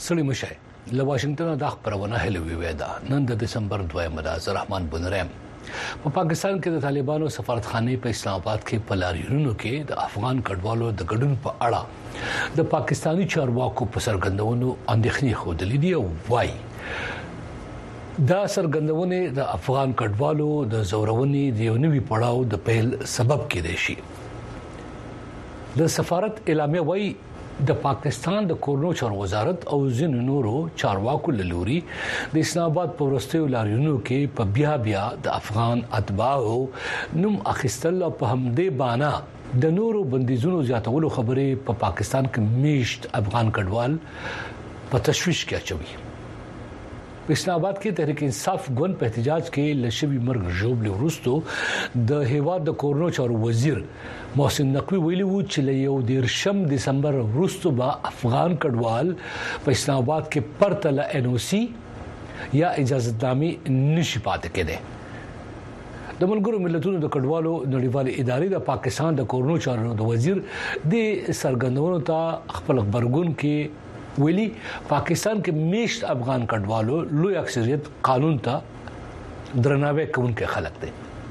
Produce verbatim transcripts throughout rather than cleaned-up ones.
سړی مشه له واشنگټن د خبرونه هلوي ودا نن د دسمبر دویم د رحمان بنرم په پاکستان کې د طالبانو سفارتخانه په اسلام آباد کې په لاریونونو کې د افغان کډوالو د ګډون په اړه د پاکستانی چارواکو په سرګندونو اندېښنې خوده دي او وایي دا سرګندونه د افغان کډوالو د زورونې د یو نوي پړاو د پیل سبب کېدای شي د سفارت اعلامیه وایي د پاکستان د کورنو چارو وزارت او ځینو نورو چارواکو لوري د اسلام آباد په ورستیو لاریونو کې په بیا بیا د افغان اتباعو نوم اخیستل او په همدې بانا د نورو بندیزونو زیاتولو خبرې په پا پاکستان کې میشت افغان کډوال په تشویش کې اچوي په اسلام آباد کې تحریک انصاف ګوند په احتجاج کې لشبي مرګ جوړ ورستو د هیواد د کورنو چارو وزیر محسن نقوی ویلي و چې له یو دیرشم دسمبر ورستو با افغان کډوال په اسلام آباد کې پرته ل ان او سی یا اجازه نامې نشي پاتې کېده د ملګرو ملتونو د کډوالو نړیوالې ادارې د پاکستان د کورنو چارو د وزیر د سرګندونو ته خپل خبرګون کې ویلي پاکستان کې میشت افغان کډوالو لوی اکثریت قانون ته درناوی کوونکي خلک دي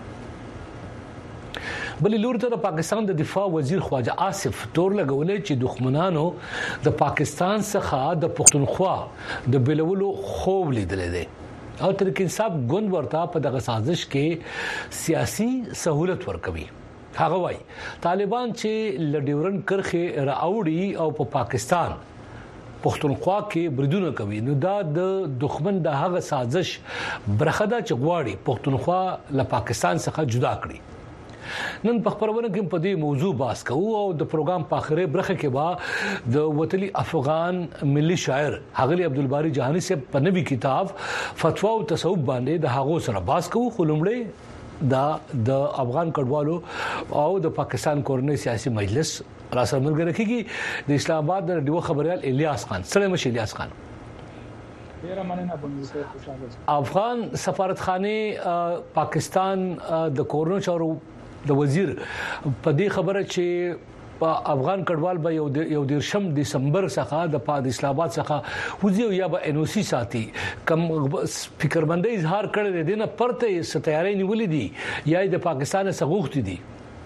بلې لور ته د پاکستان د دفاع وزیر خواجه آصف تور لګولې چې دښمنانو د پاکستان څخه د پښتونخوا د بلولو خوب لیدل دي او ترکه انصاف ګوند ورته په دغه سازش کې سیاسي سہولت ورکوي هغه وايي طالبان چې لډیورن کرخه راوړي او په پا پاکستان پښتونخوا کې بریدونه کوي نو دا د دښمن د هغه سازش برخدا چغواړي پښتونخوا له پاکستان څخه جدا کړي نن په خبرونه کې په دې موضوع باس کوو او د پروګرام په اخره برخه کې با د وطني افغان ملي شاعر حغلی عبدالباری جهانی سے په نوي کتاب فتوا او تصوف باندې د هغو سره باس کوو خلمړې دا د افغان کډوالو او د پاکستان کورنۍ سیاسي مجلس راسره ملګری کیږي د اسلام آباد د ډیو خبريال الیاس خان سلام مشه الیاس خان ډیر مننه بونځه خوشاله افغان سفارتخانه پاکستان د کورنو چارو د وزیر په دې خبره چې په افغان کډوال به یو دیرشم دسمبر څخه د پاد اسلام آباد څخه وزیو یا به ان او سی ساتي کم فکرمندۍ اظهار کړی دی نه پرته ستیاري نیولې دي یا د پاکستان څخه غوښتي دي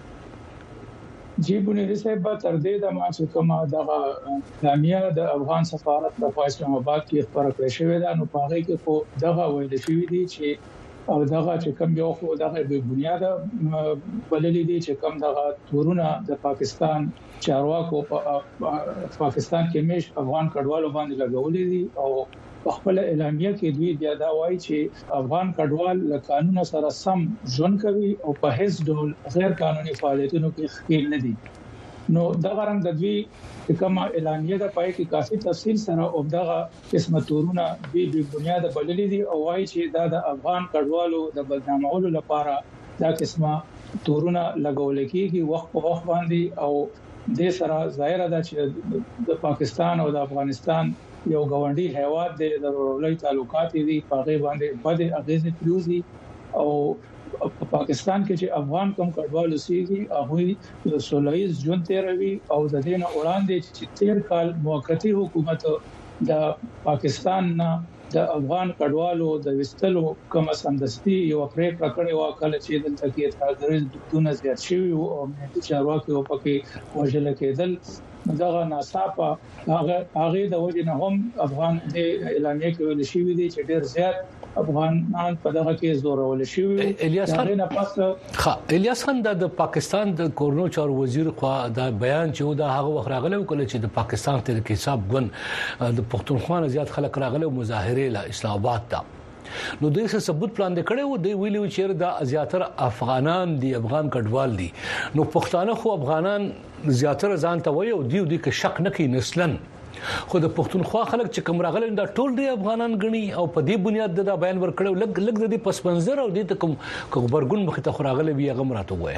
جی بنيري صاحب تر دې د ما چې کومه د اعلامیه د افغان سفارت په اسلام آباد کې خبره کړې شوې ده نو په هغه کې خو دغه ویل شوی دی چې او دغه چې کوم یو خو دغه به بنیاد بللې دي چې کوم دغه تورونه د پاکستان چارواکو په پاکستان کې مش افغان کډوالو باندې لګولې دي او په خپل اعلامیه کې دوی بیا دا وایي چې افغان کډوال له قانون سره سم ژوند کوي او په هیڅ ډول غیر قانوني فعالیتونو کې ښکیل نه دي نو دا غرنګ د دوی کومه اعلامیه د پای کې کافي تفصیل سره او دغه قسمه تورونه به د بنیاد بللې دي او وایي چې دا د افغان کډوالو د بدنامولو لپاره دا قسمه تورونه لګول کېږي وخت په وخت باندې او د سره ظاهر ده چې د پاکستان او د افغانستان یو غونډي هیواد د ضروري تعلقات دي په غي باندې بده اغیزه پروزي او په پاکستان کې چې افغان کوم کډوال اوسېږي هغه د سولهیز ژوند تیروي او د دین وړاندې چې تیر کال موقتی حکومت د پاکستان نه د افغان کډوالو د وستلو کوم سمدستي یو پریکړه کړې و کله چې دلته کې تاګرز دونه زیات شوی او د چارواکي په کې وژل کېدل دغه ناصافه هغه هغه د وجه نه هم افغان د اعلامیه کې ویل شوی دی چې ډیر زیات افغانان په دغه کې زورول شوی الیاس خان ها الیاس خان د پاکستان د کورنو چارو وزیر خو دا بیان چې دا هغه وخت راغلی کله چې د پاکستان تحریک انصاف ګوند د پښتونخوا زیات خلک راغلي مظاهره له اسلام آباد ته نو دوی څه ثبوت پلان کړي و دی ویلو چې د زیاتره افغانان دي افغان کډوال دي نو پښتانه خو افغانان زیاتره ځان ته وایي او دی د شک نه کوي نسلن خو د پښتونخوا خلک چې کوم راغلي دا ټول دی افغانان غني او په دې بنیاد دا بیان ورکړو لګ لګ د پس منظر او د کوم خبرګون مخ ته خوراغله بیا غمراته وای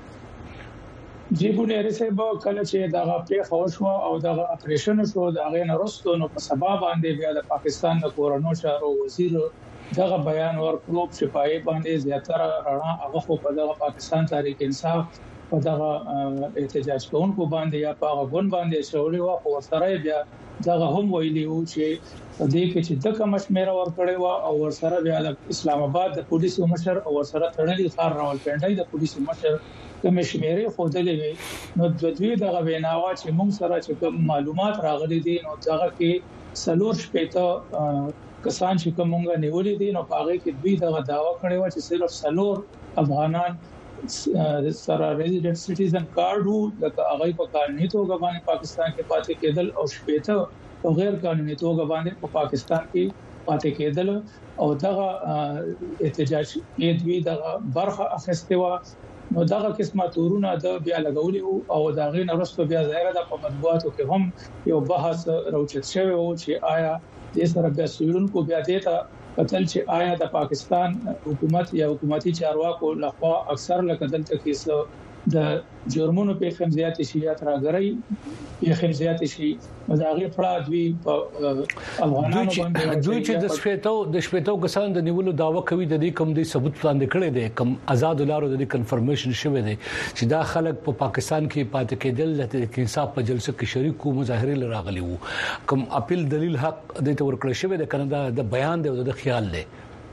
جی بنيري صاحب کله چې دغه پیښ وشو او دغه اپریشن شو دغه نرستو نو په سبب باندې بیا د پاکستان د کورونو چارو وزیر دغه بیان ورکړو چې پای باندې زیاتره رڼا هغه په دغه پاکستان تحریک انصاف په دغه احتجاج کوونکو باندې یا په غون باندې شولې او په سره بیا دا هم ویلي وو چې دې کې چې د کوم شمیره ور کړی و او ورسره بیا د اسلام آباد د پولیسو مشر او ورسره تړلې خار راولپنډي د پولیسو مشر کوم شمیره خودلې نو د دوی د غویناوا چې موږ سره چې معلومات راغلي دي نو دغه کې سلور شپېته کسان چې کومه نیولې دي نو هغه کې دوی دغه داوا کړی و چې صرف سلور افغانان سره ریزیډنټ سټیزن کارت وو د هغه په قانوني توګه باندې پاکستان کې پاتې کېدل او شپېته او غیر قانوني توګه باندې په پاکستان کې پاتې کېدل او دغه احتجاج کې دوی دغه برخه اخیسته و نو دغه قسمه تورونه د بیا لګولې او دا غي نرسته بیا ظاهره د په مطبوعاتو کې هم یو بحث راوچت شوی او چې آیا د سره بیا سیرونکو بیا دیتا قتل چې آیا د پاکستان حکومت یا حکومتي چارواکو لخوا اکثر لکه دلته کې د جرمونو په خمزيات شي یا ترګري په خمزيات شي مزاغي پړه دوی په افغانانو باندې دوی چې د شپېتو د شپېتو کسان د نیولو داوا کوي د دې کوم دي ثبوت وړاندې کړي دي کوم آزاد لارو د دې کنفرمیشن شوه دي چې دا خلک په پاکستان کې پاتې کېدل د انصاف په جلسه کې شریکو مظاهره لراغلي وو کوم اپیل دلیل حق د تور کړی شوی د کنده د بیان دی او د خیال دی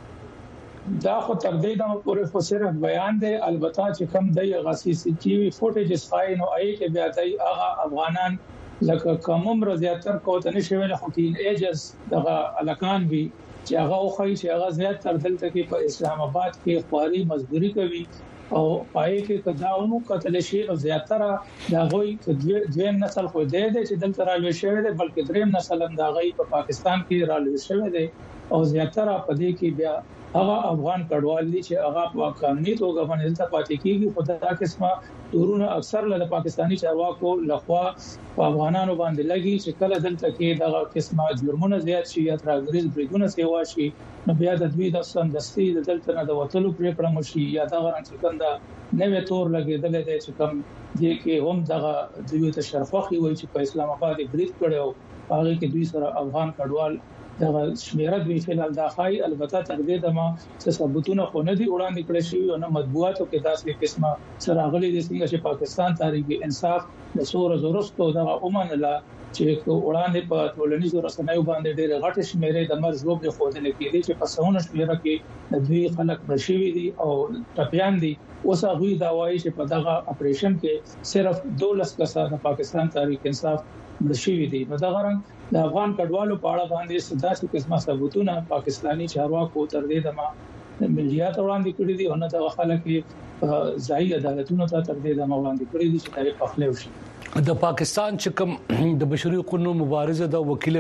دا خو تر دې د پورې خو صرف بیان دی البته چې کوم دی غسی سی وی فوټیج اسخای نو ای کې بیا دی هغه افغانان لکه کوم رضایتر کوته نشوي له حکیم ایجز دغه الکان وی چې هغه خو چې هغه زیات تر دلته کې په اسلام آباد کې خواري مزدوري کوي او پای کې کداونو قتل شي او زیاتره دا غوي دویم نسل خو دی چې دلته راوي شوی دی بلکې دریم نسل هم دا غي په پاکستان کې راوي شوی دی او زیاتره په دې کې بیا هغه افغان کډوال دي چې هغه په قانوني توګه باندې دلته پاتې کیږي خدای قسمه تورونه اکثر له پاکستانی چارواکو لخوا په افغانانو باندې لګي چې کله دلته کې دغه قسمه جرمونه زیات شي یا ترګریز بریګونه سیوا شي نو بیا د دوی د سندستي د دلته نه د وټلو پرېکړه مشي یا دا غران چې کنده نوې تور لګیدل دي چې کوم دي کې هم دغه دوی ته شرفخي وایي چې په اسلام آباد بریټ کړو هغه کې دوی سره افغان کډوال دا شمیره دوی فعال داخلي البته تر دې دمه څه ثبوتونه خو نه دي وړاندې کړی شي او نه مطبوعاتو کې داسې قسمه سره غلي دي چې پاکستان تاریخ انصاف د سور زورستو دا اومنله چې وړاندې په ټولنیزو رسنیو باندې ډېر غټ شمیره د مرز لوب خو د لیکلي چې په سونه شمیره کې دوی خلک بشوي دي او ټپيان دي اوس هغه دا وایي چې په دغه اپریشن کې صرف دولس کسان د پاکستان تاریخ انصاف بشوي دي نو دا غران د افغان کډوالو په اړه باندې سداسي قسمه ثبوتونه پاکستانی چارواکو تر دې دمه مليات وړاندې کړی دي او نه د خلک ځای عدالتونو ته تر دې دمه وړاندې کړی دي چې تاریخ پخلو شي د پاکستان چې کوم د بشري حقوقو مبارزه د وکیل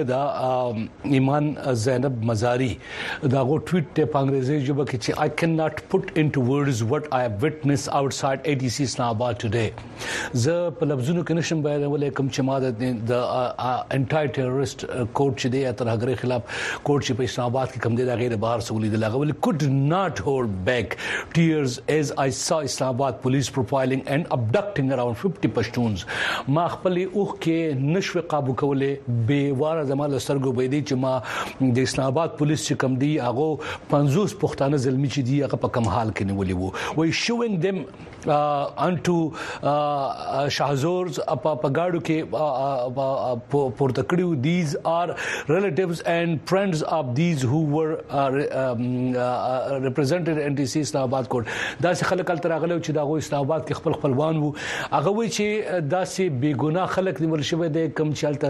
د ایمان زینب مزاری دا غو ټویټ ته په انګریزي ژبه کې چې I cannot put into words what I have witnessed outside A D C Islamabad today زه په لفظونو کې نشم بیانولای کوم چې ما د انټای ټیرریست کوډ چې دی تر هغه خلاف کوډ چې په اسلام آباد کې کوم دی د غیر بهر سولې د لغول could not hold back tears as I saw Islamabad police profiling and abducting around fifty Pashtuns ما خپل اوخ کې نشو قابو کولې به واره زمال سترګو به دي چې ما د اسلام آباد پولیس چې کم دی هغه پنځوس پښتانه زلمی چې دی هغه په کم حال کې نیولې وو وای showing them uh, onto uh, shahzors په پګاړو کې پورته کړیو these are relatives and friends of these who were uh, um, uh, represented in D C اسلام آباد کوټ دا څه خلک تل راغلو چې دا اسلام آباد کې خپل خپلوان وو هغه وی چې دا سي بیګناه خلک نیول شوی د کم چلته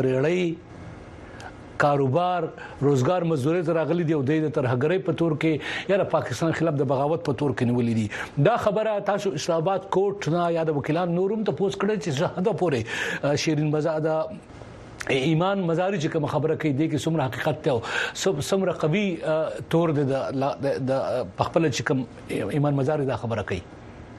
ریړی کاروبار روزګار مزدوري تر غلي دی او د تر هغړې په تور کې یا د پاکستان خلاف د بغاوت په تور کې نیولې دي دا خبره تاسو اسلام آباد کوټ نه یا د وکیلان نورم ته پوسټ کړی چې زه پورې شیرین مزاده ایمان مزاری چې کوم خبره کوي د کې څومره حقیقت ته څومره قوي تور د د خپل چې کوم ایمان مزاری دا خبره کوي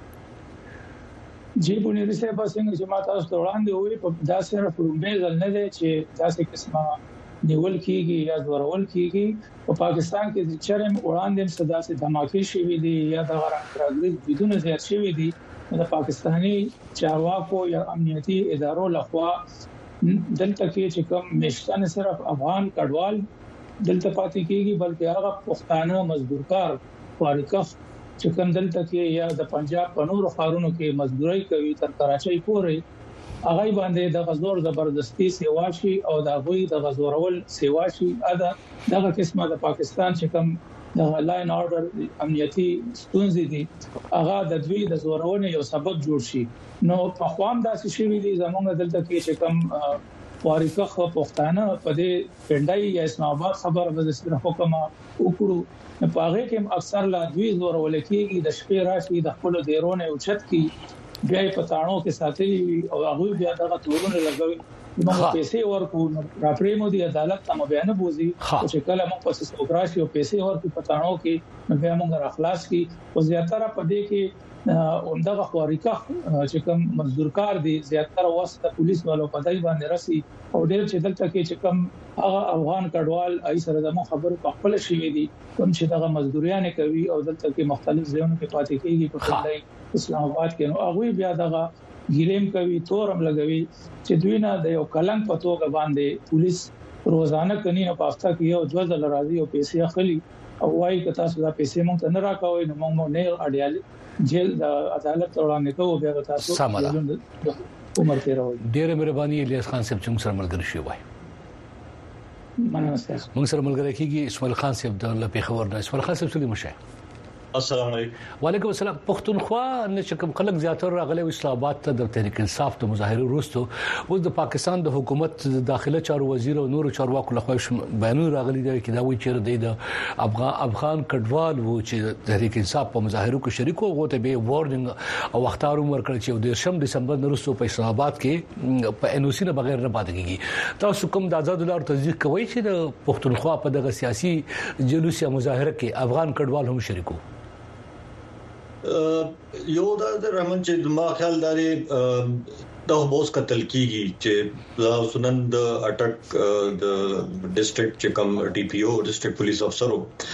جی بنيري صاحب څنګه چې ما تاسو ته وړاندې وې په داسې رفرومبه ځل نه دی چې داسې قسمه نیول کیږي یا ورول کیږي په پاکستان کې د چرم وړاندې صدا سي دماکي شوی دي یا د غرانګرګ بدون زیات شوی دي د پاکستانی چارواکو یا امنیتي ادارو لخوا دلته کې چې کوم مشتان صرف افغان کډوال دلته پاتې کیږي بلکې هغه پښتانه مزدورکار فارقف چې کوم دلته کې یا د پنجاب په نورو ښارونو کې مزدوري کوي تر کراچۍ پورې هغه باندې د غزور زبردستی سیوا شي او د غوي د غزورول سیوا شي ادا دغه قسمه د پاکستان چې کوم د لاین اورډر امنیتي ستونزې دي هغه د دوی د زورونې یو سبب جوړ شي نو په خوام داسې شي وی زمونږ دلته کې چې کوم واریکه خو پښتانه په دې پندای یا اسلام آباد خبره به صرف حکم وکړو په هغه کې اکثر لا دوی زور ولکېږي د شپې راشي د خپل دیرونه او چت کې بیا په تاڼو کې ساتلي او هغه بیا دغه تورونه لګوي موږ پیسې ورکو راپرې مو دي عدالت ته بیان بوزي چې کله موږ په سوګراشي او پیسې ورکو په تاڼو کې بیا موږ راخلاص کی او زیاتره په دې کې اومدغه خواریکه چې کوم مزدور کار دي زیاتره واسطه پولیس والو په دای باندې راسي او ډېر چې دلته کې چې کوم هغه افغان کډوال ای سره د مو خبرو په خپل شي دي کوم چې دغه مزدوریان کوي او دلته کې مختلف ځایونو کې پاتې کیږي په خپل اسلام آباد کې نو هغه بیا دغه ګیریم کوي تورم لګوي چې دوی نه د یو کلنګ په توګه باندې پولیس روزانه کني په هفته کې یو ځل ځل راځي او پیسې اخلي او وايي که تاسو دا پیسې مونږ ته نه راکوي نو موږ نه اړیال جیل د عدالت وړاندې کوو بیا تاسو عمر تیروي ډېر مهرباني الیاس خان صاحب چې سره ملګری شوی وای مننه تاسو موږ سره ملګری کیږي اسماعیل خان صاحب د لپاره خبر نه اسماعیل خان صاحب سلام مشه السلام علیکم وعلیکم السلام پښتونخوا نه کوم خلک زیاتره راغلي اسلام آباد ته د تحریک انصاف د مظاهره وروسته اوس د پاکستان د حکومت د داخله چارو وزیر او نور چارواکو لخوا بیانونه راغلي دي چې دا وایي چې د افغان افغان کډوال وو چې تحریک انصاف په مظاهره کې شریک وو غوته به وارننګ او اختار ورکړ چې د شم دسمبر وروسته په اسلام آباد کې په ان او سی نه بغیر نه پاتې کیږي تاسو کوم د آزاد لار تصدیق کوي چې د پښتونخوا په دغه سیاسي جلوس یا مظاهره کې افغان کډوال هم شریکو یو دا رحمان چې ما خیال داري د بوس قتل کیږي چې سنن د اٹک د ډیسټریکټ چې کوم ډي پی او ډیسټریکټ پولیس افسر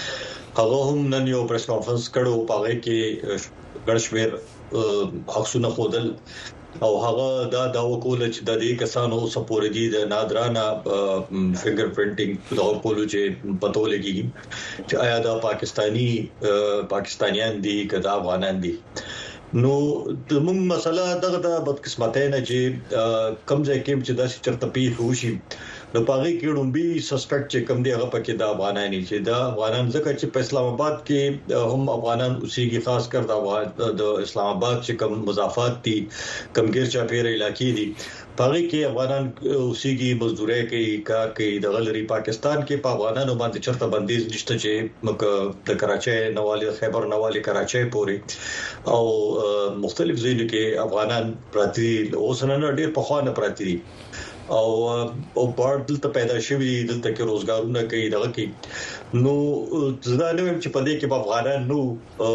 هغه هم نن یو پریس کانفرنس کړو پاغه کې ګړشمیر حقونه خودل او هغه دا دا وکول چې د دې کسانو سپور دي د نادرانه فنگر پرنټینګ دا وکول چې پتو لګي چې آیا دا پاکستانی پاکستانیان دي کدا افغانان دي نو د موږ مسله دغه د بدقسمتۍ نه چې کم ځای کې چې دا چرته پی خوشي نو پاغي کې ډومبي سسپیکټ چې کم دی هغه پکې د افغانانی چې دا افغانان ځکه چې په اسلام آباد کې هم افغانان اوسېږي خاص کر د اسلام آباد چې کم مضافات دي کمګیر چاپیر علاقې دي پاغي کې افغانان اوسېږي مزدوري کوي کار کوي د غلري پاکستان کې په افغانانو باندې چرته بندیز نشته چې مکه د کراچۍ نواله خیبر نواله کراچۍ پوري او مختلف ځایونو کې افغانان پراتی اوسنه ډېر په خوانه پراتی دي او او بار دلته پیدا شوی دلته کې روزګارونه کوي دغه کې نو زدا نو چې په دې کې په افغانان نو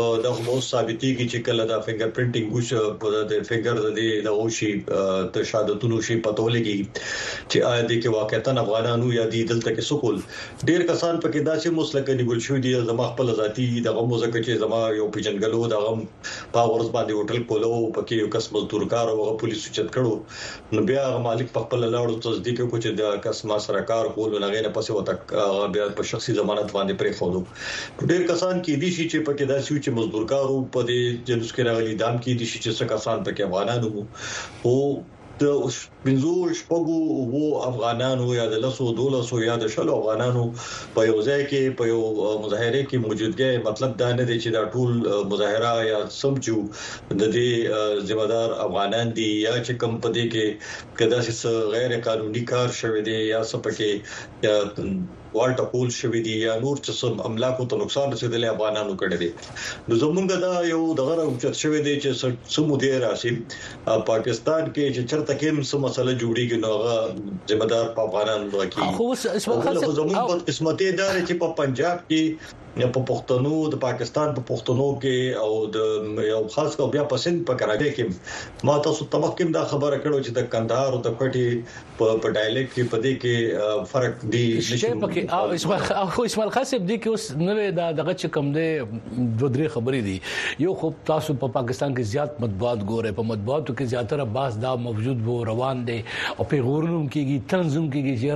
د مو ثابتي کې چې کله دا فنگر پرنټینګ وش په د فنگر د د اوشي ته شهادتونو شي پتو لګي چې آیا دې کې واقعتا افغانانو یا دې دلته کې سکول ډیر کسان په کې داسې مسلک نیول شو دي زما خپل ذاتی دغه موزه چې زما یو پیجنګلو دغه په ورځ باندې هوټل کولو پکې یو کس مزدور کار او پولیسو چت کړو نو بیا مالک په خپل لاړو تصدیق کو چې د کس ما سره کار کول نه غینه پسې وته بیا په شخصي ضمانت باندې پرې خورو ډېر کسان کې دي چې په کې داسې چې مزدور کارو په دې جنس کې راغلي دام کې دي چې څه کسان پکې افغانانو او د بنزو شپږو وو افغانانو یا د لسو دولسو یا د شلو افغانانو په یو ځای کې په یو مظاهره کې موجودګي مطلب دا نه دی چې دا ټول مظاهره یا سمجو د دې ذمہ دار افغانان دي یا چې کم پدې کې کدا چې غیر قانوني کار شوه دي یا سپکه یا والټ کول شوه دي یا نور څه املاکو ته نقصان رسیدلی افغانانو کړی دي نو زمونږ دا یو دغه اوچت شوه دي چې سمو دي راشي پاکستان کې چې چرته کې سم مسله جوړیږي نو هغه ذمہ دار په افغانانو راکې خو اسمه خاصه زمونږ په قسمتي دار چې په پنجاب کې یا په پښتنو د پاکستان په پښتنو کې او د یو خاص کو بیا په سند په کراچۍ کې ما تاسو تمکم دا خبره کړو چې د کندهار او د کوټي په ډایلیکټ کې په دې کې فرق دی نشي پکې او اسماعیل خو اسماعیل خاصب دی کې اوس نوې دا دغه چې کم دی دوه درې خبرې دي یو خو تاسو په پاکستان کې زیات مطبوعات ګوره په مطبوعاتو کې زیاتره باس دا موجود وو روان دي او پیغورونو کېږي تنظیم کېږي چې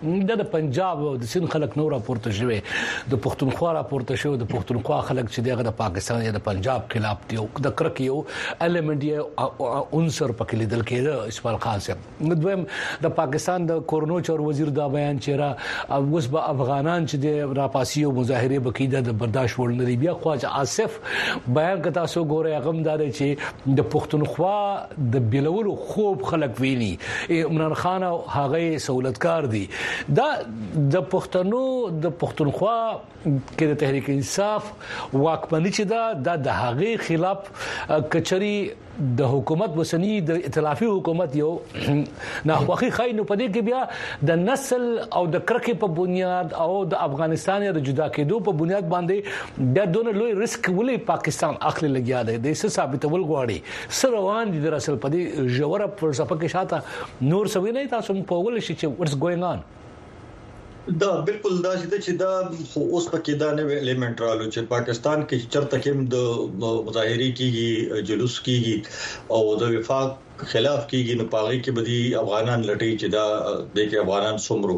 د پنجاب او د سند خلک نور راپورته شوی د پښتونخوا راپورته شوی د پښتونخوا خلک چې دغه د پاکستان یا د پنجاب خلاف دی او د کرکیو الیمنت یې عنصر پکې لیدل کېده اسماعیل خان صاحب دویم د پاکستان د کورونو چور وزیر دا بیان چیرې اوس به افغانان چې د راپاسي او مظاهره بکیده د برداشت وړ نه دی بیا خواجه آصف بیان کتا سو ګوره غم دار چې د پښتونخوا د بلولو خوب خلک ویني عمران خان او هغه سہولتکار دي دا د پښتنو د پښتونخوا کې د تحریک انصاف واکمنۍ چې دا د هغه خلاف کچري د حکومت وسنی د ائتلافي حکومت یو نه خوخي خاينو پدې کې بیا د نسل او د کرکې په بنیاد او د افغانستان یا د جدا کېدو په بنیاد باندې د دونه لوی ریسک ولې پاکستان اخلي لګیا دی د څه ثابتول غواړي سره روان دي در اصل پدې جوړه فلسفه کې شاته نور سوي نه تاسو په ول شي چې what's going on دا بالکل دا چې دا اوس پکې دا نه الیمنت رالو چې پاکستان کې چرته کې د مظاهره کیږي جلوس کیږي او د وفاق خلاف کیږي نو پاغي کې بدی افغانان لټي چې دا د کې افغانان سمرو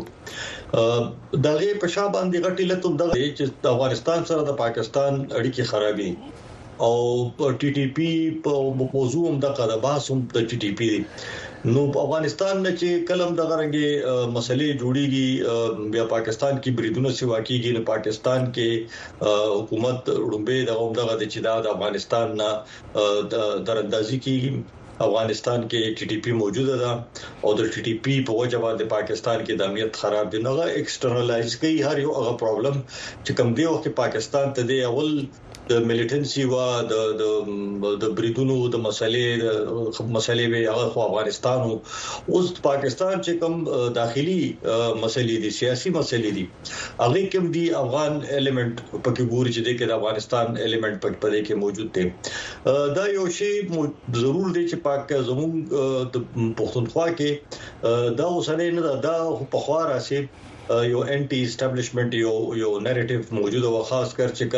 دغه په شابه باندې غټي لته دغه چې افغانستان سره د پاکستان اړیکې خرابي او ټي ټي پی په موضوع هم د قضا بحث هم د ټي ټي پی نو افغانستان نه چې کلم د غرنګي مسلې جوړيږي بیا پاکستان کې بریدونه سیوا کیږي نو پاکستان کې حکومت رومبه دغه دغه چې دا د افغانستان نه دراندازي کیږي افغانستان کې ټي ټي پی موجوده ده او د ټي ټي پی په وجه باندې پاکستان کې د امنیت خراب دي نو ایکسټرنلایز کوي هر یو هغه پرابلم چې کوم دی وخت پاکستان ته دی اول د ملیټنسي وا د د د بریدونو د مسلې د مسلې به هغه افغانستان اوس پاکستان چې کوم داخلي مسلې دي سیاسي مسلې دي هغه کوم دي افغان الیمنت پکې ګوري چې د افغانستان الیمنت پکې کې موجود دي دا یو شی ضرور دی چې پاک زموږ د پښتونخوا کې دا اوسنۍ نه دا په خوا راسي یو انټي اسټابلیشمنت یو یو نریټیو موجوده و خاص کر چې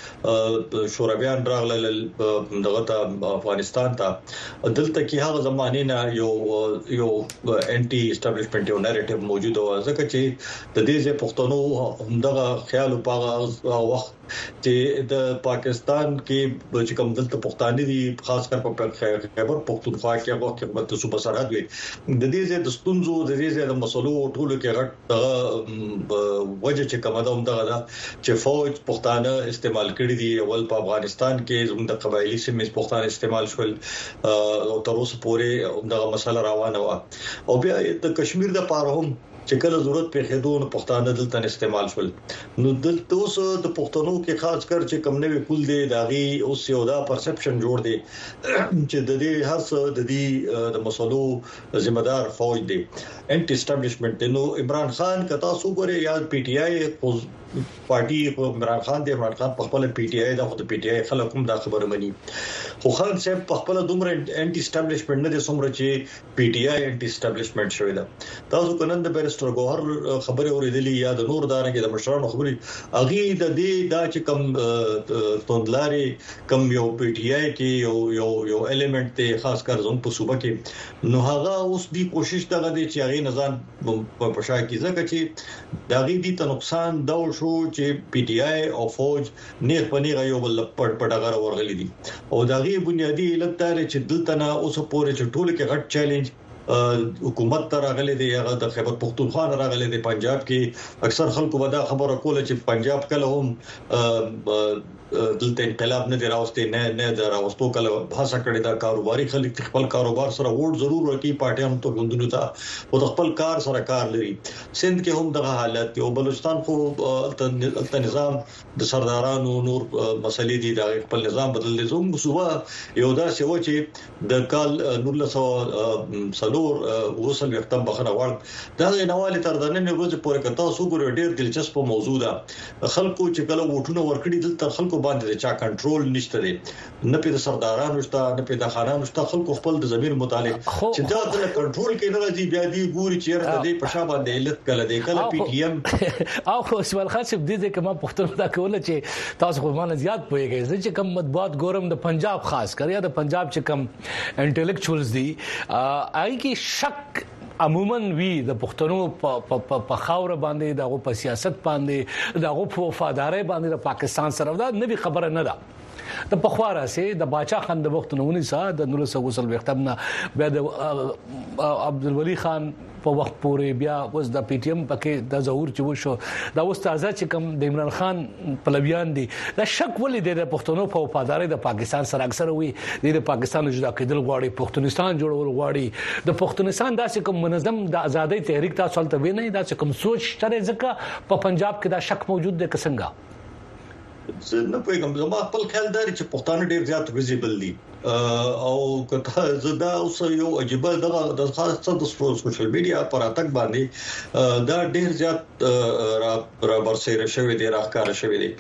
کله شورویان راغله دغه افغانستان ته دلته کې هغه زمانه نه یو یو انټي اسټابلیشمنت یو نریټیو موجوده و ځکه چې د دې پښتنو دغه خیال په وخت چې د پاکستان کې چې کوم دلته پښتانه دي خاص کر په خیبر پښتونخوا کې هغه خدمت صوبه سرحد وي د دې د ستونزو د دې د مسلو ټولو کې غټ وجه چې کومه ده دغه ده چې فوج پښتانه استعمال کړی دي اول په افغانستان کې زموږ د قبایلی سیمې پښتانه استعمال شول او تر اوسه پورې دغه مسله روانه و او بیا د کشمیر د پاره هم چې کله ضرورت په خېدون پښتانه دلته استعمال شول نو دلته اوس د پښتنو کې خاص کر چې کم نه کول دي داغي اوس یو دا پرسپشن جوړ دي چې د دې هر څه د دې د مسلو ذمہ دار فوج دي انټي اسټابلیشمنت نو عمران خان کتا سو ګره یا پی ټی آی پارټي عمران خان دی عمران خان په خپل پی ټی آی د خپل پی ټی آی خلک هم دا خبره مني خو خان صاحب په خپل دومره انټي اسټابلیشمنت نه دي څومره چې پی ټی آی انټي اسټابلیشمنت شوی دا تاسو کنن د بیرستر ګوهر خبره اوریدلې یا د نور دارنګ د مشرانو خبري اغي د دې دا چې کم توندلاري کم یو پی ټی آی کې یو یو یو الیمنت ته خاص کر زوم په صوبه کې نو هغه اوس دی کوشش دغه دي چې هغه نظام په پښا کې ځکه چې داغي دي ته نقصان دا شو چې پی ټی آی او فوج نه پنیغه یو بل پټ پټاګر ورغلي دي او داغي بنیادی علت دا چې دلته نه اوس پورې چې ټول کې غټ چیلنج حکومت ته راغلي دی هغه د خیبر پختونخوا راغلي دی پنجاب کې اکثر خلکو ودا خبره کوله چې پنجاب کله هم دلته انقلاب نه دی راوستي نه نه دا راوستو کله بحث کړی دا کاروباري خلک خپل کاروبار سره ووټ ضرور ورکي پارټیان ته غوندونو ته او خپل کار سره کار لري سند کې هم دغه حالت او بلوچستان خو د نظام د سردارانو نور مسلې دي دا خپل نظام بدل دي زموږ صوبه یو دا څه و چې د کال نور سو سلور وصل وختم بخنه وړ دا نواله تر دنه ورځې پورې کتا سو ګور ډیر دلچسپ موضوع ده خلکو چې کله وټونه ورکړي دلته خلکو باندې چا کنټرول نشته دي نه په سردارانو شته نه په خانانو شته خلکو خپل د ضمیر مطالعه چې دا د کنټرول کې نه راځي بیا دی ګوري چې د دې په شابه باندې علت کله دی کله پی ټی ایم او خو اسماعیل خان صاحب دې کما پښتون دا کوله چې تاسو خو مانه زیات پويږئ چې کم مطبوعات ګورم د پنجاب خاص کر یا د پنجاب چې کم انټلیکچوالز دي آی کی شک عموما وی د پښتنو په خاور باندې دغه په سیاست باندې دغه په وفادارۍ باندې د پاکستان سره دا نوې خبره نه ده د پخواره سي د باچا خان د وخت نونی سا د نور سوسل وختمنا بیا د عبدالولي خان په وخت پورې بیا اوس د پی ټی ایم پکې د ظهور چې وشو دا اوس تازه چې کوم د عمران خان پلویان دي دا شک ولې د پښتنو په وفادارۍ د پاکستان سره اکثر وي د پاکستان جدا کېدل غواړي پښتونستان جوړول غواړي د پښتونستان داسې کوم منظم د ازادۍ تحریک تاسو ته ویني داسې کوم سوچ ترې ځکه په پنجاب کې دا شک موجود دی څنګه زه نه پوهیږم زما خپل خیال دی چې پښتانه ډیر زیات ویزیبل دي او کته زدا اوس یو عجیب دغه د خاصه د سوشل میډیا پر اتک باندې دا ډیر زیات را برسېره شوی دی راکاره شوی دی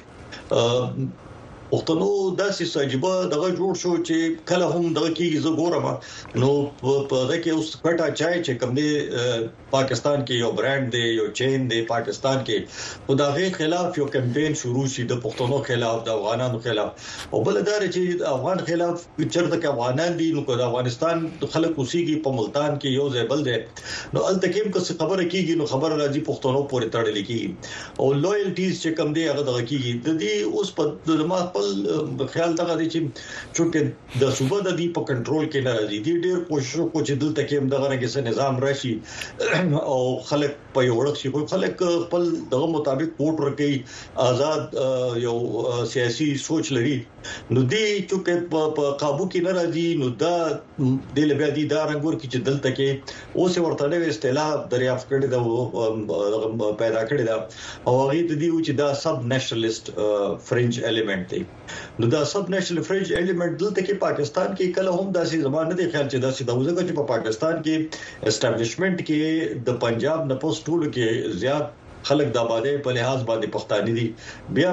پښتنو داسې عجیب دغه جوړ شو چې کله هم دغه کېږي زه ګورم نو په دغه کې اوس پټه چای چې کوم دی پاکستان کې یو برانډ دی یو چین دی پاکستان کې او دغه خلاف یو کمپاین شروع شي د پښتنو خلاف د افغانانو خلاف او بل دا چې افغان خلاف چرته کې افغانان دي نو د افغانستان خلک اوسېږي په ملتان کې یو ځای بل دی نو التکیم کو څه خبره کیږي نو خبره راځي پښتنو پورې تړلې کیږي او لویالټیز چې کوم دی هغه دغه کیږي د دې اوس په د ما خپل خیال دغه دي چې چې د صوبه د دې په کنټرول کې نه راځي دي ډېر کوشش کوي چې دلته کې هم دغه رنګه نظام راشي او خلک په یو وخت کې خلک خپل دغه مطابق ووټ ورکړي آزاد یو سیاسي سوچ لري نو دي چې په قابو کې نه راځي نو دا د لبیا دي دا رنګور کې چې دلته کې اوس ورته نو استعلاء دریافت کړي دا پیدا کړي دا او هغه د دې چې دا سب نېشنلست فرنچ ایلیمنٹ دی نو دا سب نېشنل فرنچ ایلیمنٹ دلته کې پاکستان کې کله هم داسې زمانه دي خیال چې داسې د وزګه چې په پاکستان کې اسټابلیشمنت کې د پنجاب نه پوسټ ټولو کې زیات خلک د آبادی په لحاظ باندې پښتاني دي بیا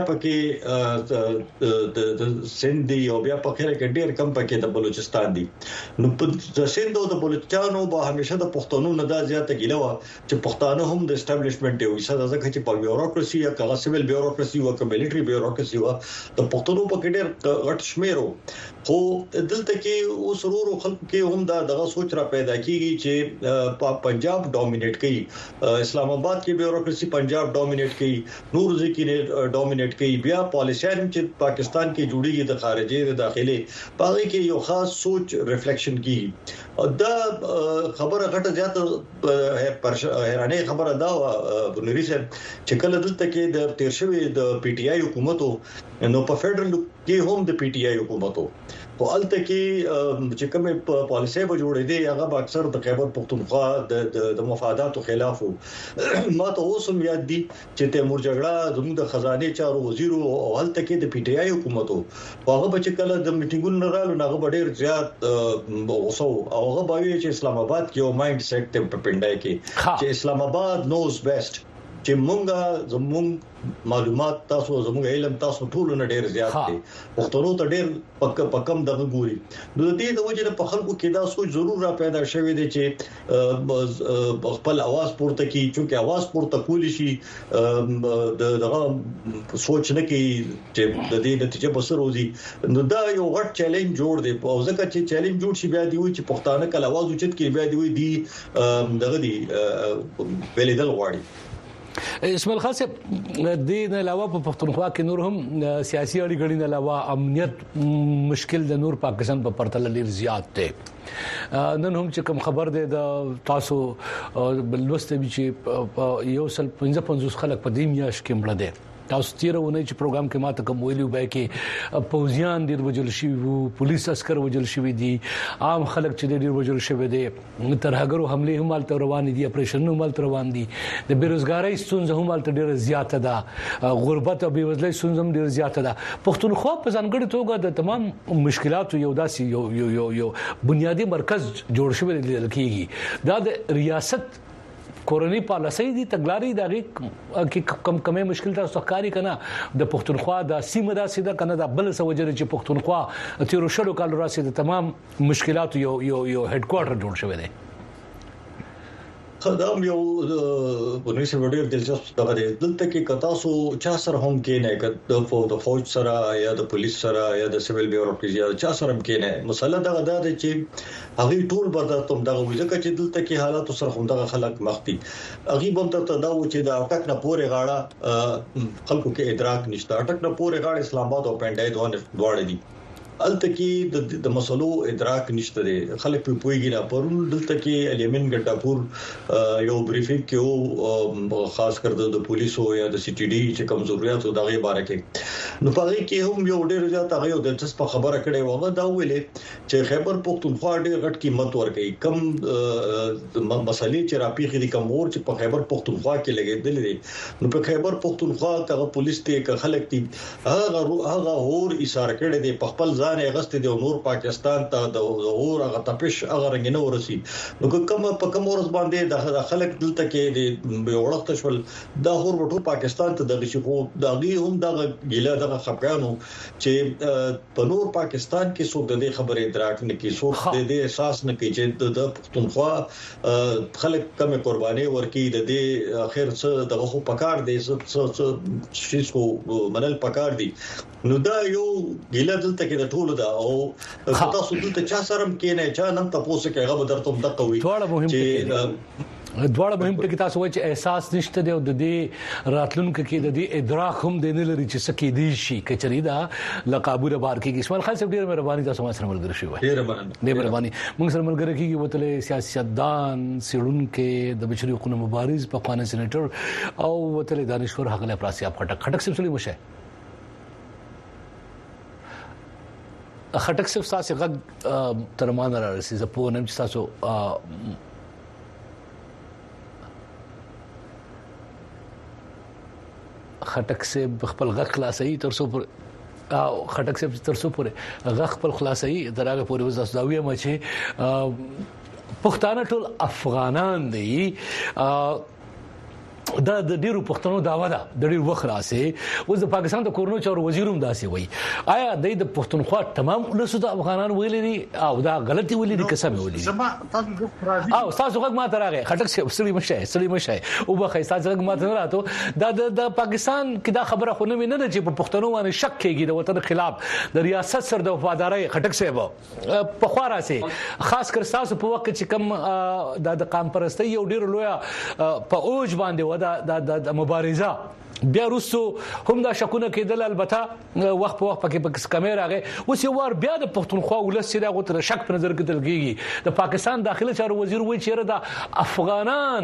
پکې د سند دی او بیا پکې کې ډېر کم پکې د بلوچستان دي نو د سند او د بلوچستانو به همیشه د پښتنو نه دا زیاته ګیله و چې پښتانه هم د اسټابلیشمنت یو څه ځکه چې په بیوروکراسي یا کله سیویل بیوروکراسي او کمیلیټری بیوروکراسي و د پښتنو په کې ډېر غټ شمیرو خو دلته کې اوس ورو خلکو کې هم دا دغه سوچ را پیدا کیږي چې په پنجاب ډومینیټ کوي اسلام آباد کې بیوروکراسي پنجاب ډومینیټ کوي نور ځکه نه ډومینیټ کوي بیا پالیسیان چې پاکستان کې جوړیږي د خارجي د داخلي باغی کې یو خاص سوچ ریفلیکشن کوي دا خبره غټه زیاته حیرانه خبره دا بنوري صاحب چې کله دلته کې د تیر شوی د پی ټ آی حکومتو نو په فدرل کې هم د پی ټ آی حکومتو په الته کې چې کومه پالیسي به جوړې دي هغه اکثر د خیبر پختونخوا د د مفاداتو خلاف ما ته اوسم یاد دي چې تیمور جګړه زموږ د خزانه چارو وزیر او الته کې د پی ټ آی حکومتو هغه به چې کله د میټینګونو رالو هغه ډېر زیات اوسو او هغه به چې اسلام آباد کې یو مایند سیټ ته په پندای کې چې اسلام آباد نوز بیسټ چې مونږه زموږ معلومات تاسو زموږ علم تاسو ټول نه ډېر زیات دي پښتنو ته ډېر پک پکم دغه ګوري نو د دې د وجه په خلکو کې دا سوچ ضرور را پیدا شوی دی چې خپل आवाज پورته کی چې आवाज پورته کولی شي د دغه سوچ نه کی چې د دې نتیجه به سره وځي نو دا یو غټ چیلنج جوړ دی او ځکه چې چیلنج جوړ شي بیا دی وي چې پښتانه کله आवाज اوچت کړي بیا دی وي دی دغه دی ولیدل غواړي اسماعیل خان صاحب د دې علاوه په پښتونخوا کې نور هم سیاسي اړیکې نه علاوه امنیت مشکل د نور پاکستان په پرتله ډیر زیات دی نن هم چې کوم خبر دی د تاسو بلوسته چې یو سل پنځه پنځوس خلک په دې میاش کې مړه دي تاسو تیرونه چې پروګرام کې ماته کوم ویلو به کې پوزیان ډیر وجل شي وو پولیس عسكر وجل شي دي عام خلک چې ډیر وجل شي دي ترهګرو حمله هم مال روان دي اپریشن هم مال روان دي د بیروزګاری ستونزه هم مال ډیر زیاته ده غربت او بیوزلۍ ستونزه هم ډیر زیاته ده پښتونخوا په ځانګړي توګه د تمام مشکلاتو یو داسي یو یو یو بنیادی مرکز جوړ شوی دی کېږي دا د ریاست کورونی پالیسي دي تګلاري دغه کم کمه مشکل تاسو ښکاری کنه د پښتونخوا د سیمه د سیده کنه د بل سوجر چې پښتونخوا تیر شلو کال راسي د تمام مشکلات یو یو یو هډ کوارټر جوړ شوی دی خدام یو په نوې وړي دلچسپ دغه دلته کې کتا سو چا سره هم کې نه کړه د فوج سره یا د پولیس سره یا د سیویل بیوروکراسي یا چا سره هم کې نه مسله دغه ده چې هغه ټول برداتوم دغه وځکه چې دلته کې حالات سره هم دغه خلک مختی هغه بم ته دا و چې د اٹک نه پورې غاړه خلکو کې ادراک نشته اٹک نه پورې غاړه اسلام آباد او پنډای دوه دواړه دي الته کې د مسلو ادراک نشته دي خلک په پويږي نه پرون دلته کې الیمن ګټاپور یو بریفینګ کې او خاص کر د پولیسو یا د سی ټي ډي چې کوم ضرورت او دغه باره کې نو پاره کې هم یو ډېر زیات هغه د دلچسپ خبره کړې وغه دا ویلې چې خیبر پختونخوا ډېر غټ قیمت ورکړي کم مسلې چې راپیخي دي کوم اور چې په خیبر پختونخوا کې لګېدل دي نو په خیبر پختونخوا ته پولیس ته خلک دي هغه هغه اور ایثار کړي دي په خپل ځان غست دي نور پاکستان ته د اور هغه تپش هغه رنګینه ورسي نو کوم په کوم ورځ باندې د خلک دلته کې د وړخت شول د اور وټو پاکستان ته د شي خو د غي هم د ګیله د خپګانو چې په نور پاکستان کې څوک د خبرې ادراک نه کوي څوک د دې احساس نه کوي چې د پښتونخوا خلک کم قرباني ورکي د دې اخر څه دغه پکار دي څه شي څه منل پکار دي نو دا یو ګیله دلته کې د ټولو دا او تاسو دلته چا سره کې نه چا نن تاسو کې هغه درته د قوي چې دواړه مهم ټکي تاسو وایي چې احساس نشته دی او د دې راتلونکو کې د دې ادراک هم د نه لري چې سکه دي شي کچري دا لقابو بار کې اسماعیل خان صاحب ډیر مهرباني تاسو ما سره ملګری شوی ډیر مهرباني موږ سره ملګری کیږي وتله سیاستدان سړونکو د بشري حقوقو مبارز په قانون سېنیټر او وتله دانشور حق له پراسیاب خټک خټک سره سلی مشه خټک صاحب تاسو غږ ترمانه را رسي زه په نیم تاسو خټک صاحب خپل غږ خلاصي تر څو پر او خټک صاحب تر څو پر غږ خپل خلاصي دراغه پورې وځه داویه مچه پښتانه ټول افغانان دي دا د ډیرو پښتنو داوا ده د ډیر وخت راسه اوس د پاکستان د کورونو چارو وزیروم داسي وای آیا د پښتونخوا تمام ولسو د افغانان ویلې دي او دا غلطي ویلې دي قسم ویلې زما تاسو د راځي او تاسو غږ ما ترغه خټک سړي مشه سړي مشه او به خیسات غږ ما ته راته دا د پاکستان کې دا خبره خو نه نه چې په پښتنو باندې شک کېږي د وطن خلاف د ریاست سره د وفادارۍ خټک صاحب په خوا راسه خاص کر تاسو په وخت چې کم د قام پرستی یو ډیر لوی په اوج باندې دا د مبارزه بیا روسو هم دا شکونه کېدل البته وخت په وخت پکې پکې کیمرا غي اوس یو ور بیا د پښتونخوا ولسی دا غوتره شک په نظر کې تلګي د پاکستان داخلي چارو وزیر وایي چې دا افغانان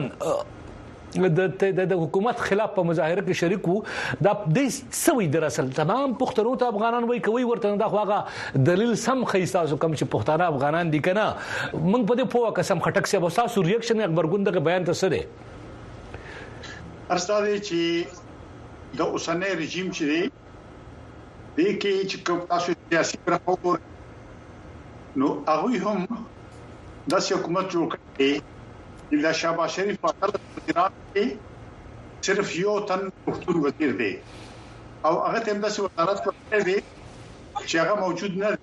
د د حکومت خلاف په مظاهره کې شریک وو دا د سوي در اصل تمام پښتنو ته افغانان وایي کوي ورته دا خواغه دلیل سم خیساسو کم چې پښتانه افغانان دي کنه موږ په دې پوهه قسم خټک سه وساسو ریاکشن اکبرګوند بیان ته سره ارستاده چې د اوسنۍ رژیم چې دی د کې چې کوم تاسو سیاسي پرخور نو هغه هم د حکومت جوړ کړي د شهباز شریف په اړه وزارت کې صرف یو تن پښتون وزیر دی او هغه تم د وزارت په دی چې هغه موجود نه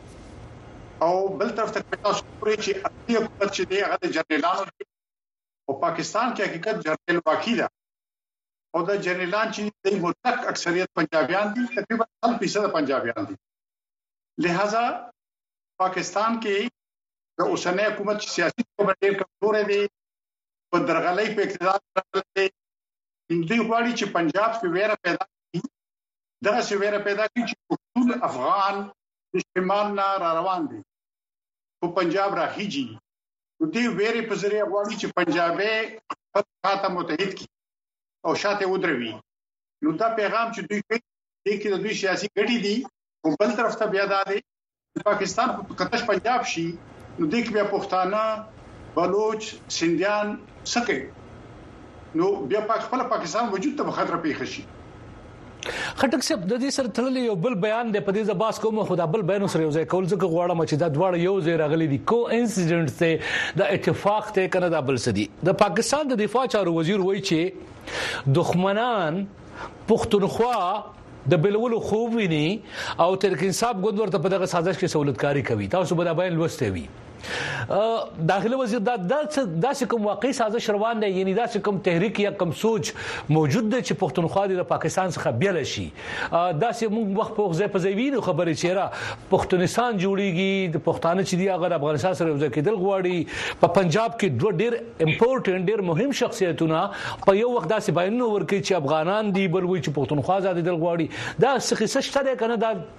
او بل طرف ته تاسو پرې چې اصلي حکومت چې دی هغه د جنرالانو او پاکستان کې حقیقت جنرال واقعي ده او د جنرالان چې د مطلق اکثریت پنجابیان دي تقریبا سل فیصد پنجابیان دي لہذا پاکستان کې د اوسنۍ حکومت سیاسي کومټیر کمزور دي په درغلۍ په اقتدار کې دوی غواړي چې پنجاب کې ویره پیدا کړي دغه څه ویره پیدا کړي چې ټول افغان د شمال نه را روان دي په پنجاب راهيږي دوی ویره په ذریعہ غواړي چې پنجابي خاطه متحد کړي او شاته ودروي نو دا پیغام چې دوی کوي د کې د دوی سیاسي ګټې دي او بل طرف ته بیا د پاکستان په کتش پنجاب شي نو د کې بیا پښتانه بلوچ سندیان سکه نو بیا په خپل پاکستان وجود ته خطر پیښ شي خټک صاحب د دې سره تړلې یو بل بیان دی په دې زباس کوم خدا بل بیان سره یو ځای کول ځکه غواړم چې دا دواړه یو ځای راغلي دي کو انسیډنټ ته د اتفاق ته کنه دا بل سدي د پاکستان د دفاع چارو وزیر وایي چې دښمنان پښتونخوا د بلولو خوب ویني او ترکین صاحب ګوند ورته په دغه سازش کې سہولتکاری کوي تاسو به دا بیان لوستي وي داخله وزیر دا داسې کوم واقعي سازش روان دی یعنی داسې کوم تحریک یا کوم سوچ موجود دی چې پښتونخوا د پاکستان څخه بیل شي داسې موږ وخت په ځای په ځای وینو خبرې چې را پښتونستان جوړیږي د پښتانه چې دی هغه افغانستان سره یو ځای کېدل غواړي په پنجاب کې دوه ډېر امپورټنت ډېر مهم شخصیتونه په یو وخت داسې بیانونه ورکړي چې افغانان دی بل وی چې پښتونخوا آزادېدل غواړي دا څه قصه شته کنه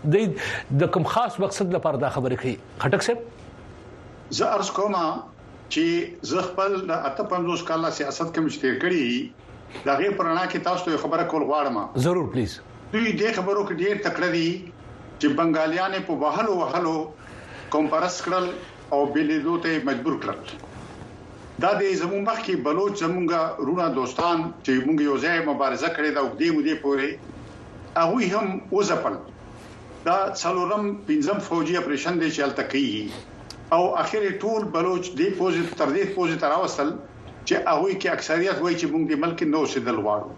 دا د کوم خاص مقصد لپاره دا خبرې کوي خټک صاحب زه ارز کوم چې زه خپل د اته پنځوس کاله سیاست کې مشتیر کړی دا غي پرانا کې تاسو ته خبره کول غواړم ضرور پلیز دوی دې خبرو کې ډېر تکړه دي چې بنگالیان په وهلو وهلو کومپرس کړل او بلیدو ته مجبور کړل دا د زموږ مخ کې بلوچ زموږه رونه دوستان چې موږ یو ځای مبارزه کړې دا وګړي مو دې پورې هغه هم وځپل دا څلورم پنځم فوجي اپریشن دی چې الته کوي او اخر ټول بلوچ دی پوزټ تر دې پوزټ راوصل چې هغه کې اکثریت وایي چې موږ د ملک نو سیدل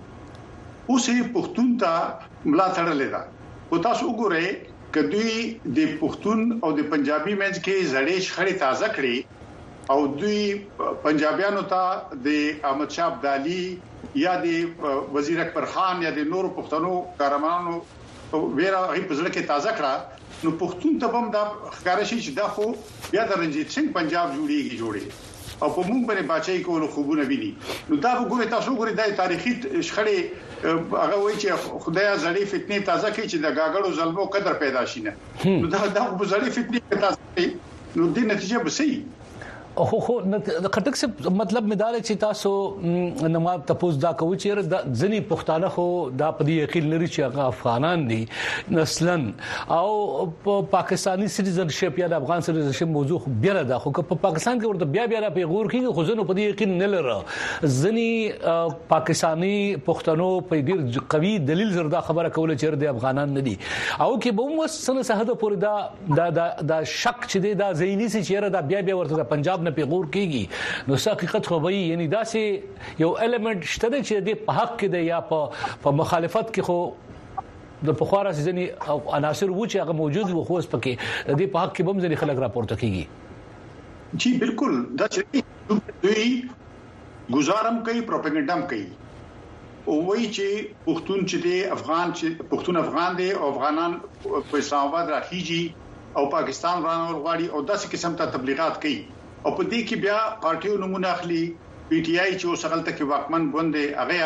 واړو اوس یې پښتون ته ملا تړلې ده او تاسو وګورئ کدی د پښتون او د پنجابي منځ کې زړې شخړې تازه کړې او دوی پنجابیانو ته د احمد شاه ابدالي یا د وزیر اکبر خان یا د نورو پښتنو کارمانو ویرا هی په ځل کې تازه کړه نو پښتون ته هم دا ښکار شي چې دا خو بیا د رنجیت سنگ پنجاب جوړیږي جوړي او په موږ باندې بچای کول خوبونه ویني نو دا وګورئ تاسو وګورئ د تاریخي شخړې هغه وایي چې خدای زړې فتنې تازه کوي چې د گاګړو ظلمو قدر پیدا شي نه نو دا د زړې فتنې تازه کوي نو د نتیجه به سي خو خو د خټک څه مطلب مدار چې تاسو نما تاسو دا کوي چې د ځنی پښتانه خو دا په دې یقین لري چې هغه افغانان دي نسلن او پاکستانی سټیزنشپ یا د افغان سټیزنشپ موضوع بیا ده خو په پاکستان کې ورته بیا بیا په غور کې خو ځنه په دې یقین نه لره ځنی پاکستانی پښتنو په ډیر قوي دلیل زر دا خبره کوله چې د افغانان نه دي او کې به مو سن سهده پورې دا دا دا شک چې دا زینی سي چې دا بیا بیا ورته پنجاب نه پیغور کیږي نو حقیقت خو وي یعنی دا سي یو الیمنت شته چې د په حق کې دی یا په مخالفت کې خو د پخوارا سيزني عناصر وو چې هغه موجود وو خو اس پکې د په حق کې بم ځني خلک راپورته کیږي جی بالکل دا چې دوی گزارم کوي پروپاګاندا کوي او وایي چې پښتون چې دی افغان چې پښتون افغان دی او افغانان په اسلام آباد راخیږي او پاکستان ورانول غواړي او داسې قسم ته تبلیغات کوي او په دې کې بیا پارټیو نمونه اخلي پی ټ آی چې وسغلته کې واکمن غوندې هغه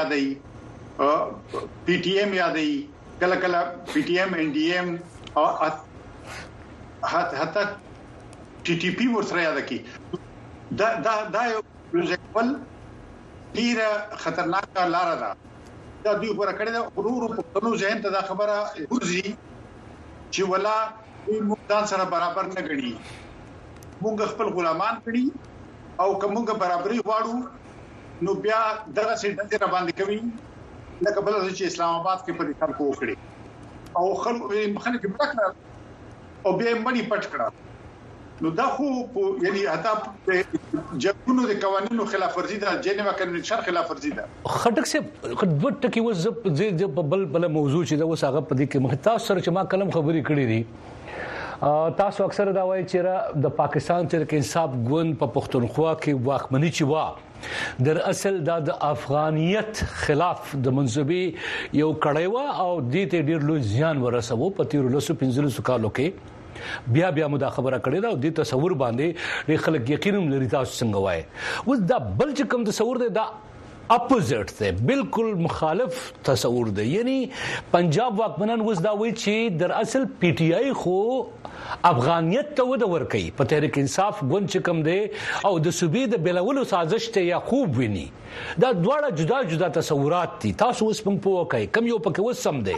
یادای پی ټ ایم یادای کله کله پی ټ ایم ان ډي ایم او حتی ټي ټي پی ورسره یاد کی دا دا دا یو ځکل ډیر خطرناک لار ده دا دوی ور کړی دا ورور په نو ځین ته دا خبره ورزي چې ولا موږ سره برابر نه غړي موږ خپل غلامان کړي او کومه برابرۍ غواړو نو بیا دغه سیټ را باندې کوي لکه بل چې اسلام آباد کې په دې خلکو وکړي او خلک خلک بکړه او بیا مړی پټ کړه نو دا خو یعنی حتی جګونو د قوانینو خلاف ورزي ده جنیوا کنونشن خلاف ورزي ده خټک سے خدمت کې وز بل بل موضوع چې دا وساغه په دې کې محتاج سره چې ما کلم خبري کړې دي تاسو اکثر دا وایي چې د پاکستان تر کې انصاف ګوند په پښتونخوا کې واکمنی چې وا در اصل د افغانیت خلاف د منځبي یو کړهوا او د دې ډیر لوی ځان ورسوي په تیر لسو پنځلسو کالو کې بیا بیا مو دا خبره کړې ده او د تصور باندې د خلک یقینم لري تاسو څنګه وایي و دا بل چې کوم تصور دی دا اپوزټ دی بالکل مخالف تصور دی یعنی پنجاب واکمنان وز دا وایي چې در اصل پی ټ آی خو افغانیت ته ود ور کوي په تحریک انصاف ګوند چې کوم دی او د صوبې د بلولو سازش ته یا خوب ویني دا دواړه جدا جدا تصورات دي تاسو اوس په پوه کوي کم یو پکې وسم دی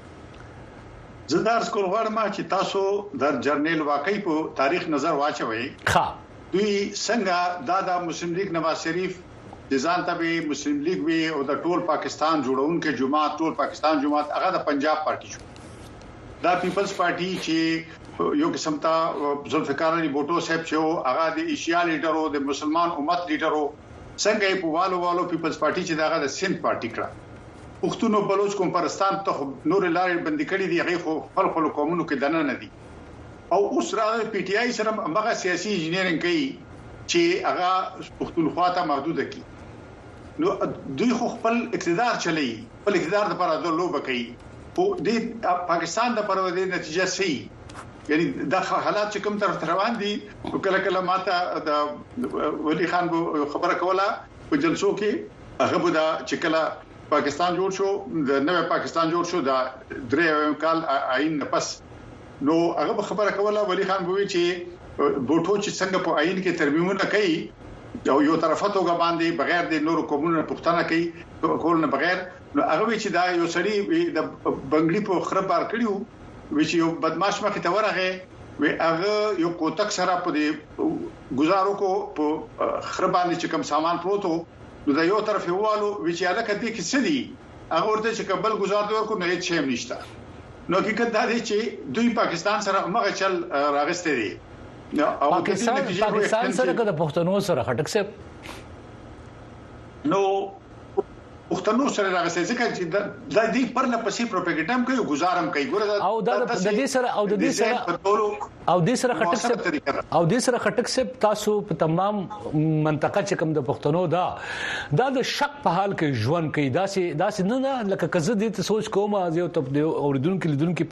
زدار سکول غواړم چې تاسو د جرنیل واقعي په تاریخ نظر واچوي ها دوی څنګه دا د مسلم لیگ نواز شریف د ځان ته مسلم لیگ وی او د ټول پاکستان جوړونکو جماعت ټول پاکستان جماعت هغه د پنجاب پارټي شو دا پیپلز پارټي چې یو قسم ته ذوالفقار علي بوټو صاحب چې هغه د ایشیا لیډرو د مسلمان امت لیډرو څنګه په والو والو پیپلز پارټي چې داغه د سند پارټي کړه پښتون بلوچ کوم پرستان ته نور لارې بندي کړې دي هغه خپل خپل قومونو کې دنه نه دي او اوس راغلی پی ټی آی سره هغه سیاسي انجینرینګ کوي چې هغه پښتونخوا ته محدود کړي. نو دوی خو خپل اقتدار چلی خپل اقتدار لپاره د لوبه کوي په دې پاکستان د پرو د نتیجه سي یعنی دا حالات چې کوم طرف روان دي کله کله ماته د ولی خان خبره کوله په جلسو کې هغه بودا چې کله پاکستان جوړ شو د نوې پاکستان جوړ شو دا درې کال آئین نه پس نو هغه خبره کوله ولی خان بووي چې بوټو چې څنګه په آئین کې ترمیمونه کوي او یو طرفاتو غ باندې بغیر د نورو قومونو پښتنه کوي کول نه بغیر نو هغه چې دا یو سړی د بنگړي په خرابار کړیو چې یو بدمعاش مخې ته ورغه وی هغه یو کوتک سره په دې گزارو کو په خرابان چې کوم سامان پروتو نو دا یو طرف یوالو چې الکه دې کې سدي هغه ورته چې قبل گزار دوه کو نه هیڅ شی نشته نو حقیقت دا دی چې دوی پاکستان سره مغه چل راغسته دي پاکستان پاکستان سره د پښتنو سره خټک سه نو پښتنو سره راغسته ځکه چې د دې پر لپسې پروپاګاندا کوي گزارم کوي ګوره او د دې سره او د دې سره او د دې سره خټک سه او د سره خټک سه تاسو په تمام منطقه چې کوم د پښتنو دا دا د شک په حال کې ژوند کوي دا سي دا سي نه لکه کزه دې ته سوچ کوم از یو ته اوریدونکو لیدونکو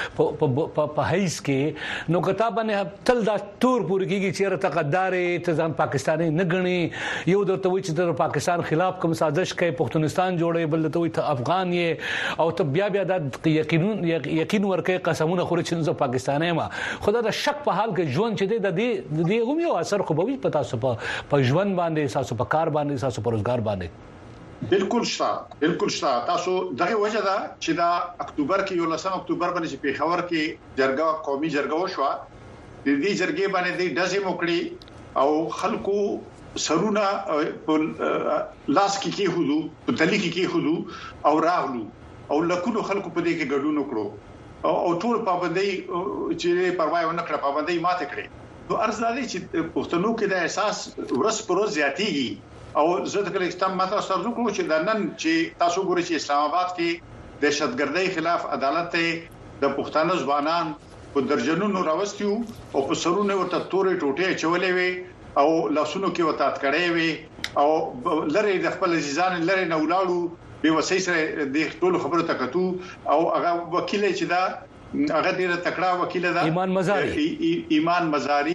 په په هیڅ کې نو کتابونه تل دا تور پور کیږي چې تقدارې ته ځان پاکستاني نه غني یو درته وي چې د پاکستان خلاف کوم سازش کوي پښتون جوړې بل ته وي ته افغان یې او ته بیا بیا د یقین یقین ورکه قسمونه خوري چې زه پاکستاني ما خدا د شک په حال کې ژوند چې د دې د دې هم یو اثر خو به پتا سو په ژوند باندې تاسو په کار باندې تاسو په روزګار باندې بالکل شته بالکل شته تاسو دغه وجه ده چې دا اکتوبر کې یو لسم اکتوبر باندې چې پیښور کې جرګه قومي جرګه وشو د دې جرګې باندې د داسې موکړي او خلکو سرونه په لاس کې کې هودو په تلې کې کې هودو او راغلو او لکونو خلکو په دې کې ګډون وکړو او ټول پابندۍ چې پروا نه کړ پابندۍ ماته کړې نو ارزادي چې پښتنو کې د احساس ورس پر زیاتیږي او زه د کله استم ماته سره وکړو چې د نن چې تاسو ګورئ چې اسلام آباد کې دهشتګردۍ خلاف عدالت ته د پښتنو ځوانان په درجنونو راوستیو او په سرونه ورته تورې ټوټې چولې وي او لاسونو کې وتات کړي وي او لری د خپل عزیزان لری نه ولاړو به وسې سره د ټول خبرو تکتو او هغه وکیل چې دا هغه ډیره تکړه وکیل دا ایمان مزاری ایمان مزاری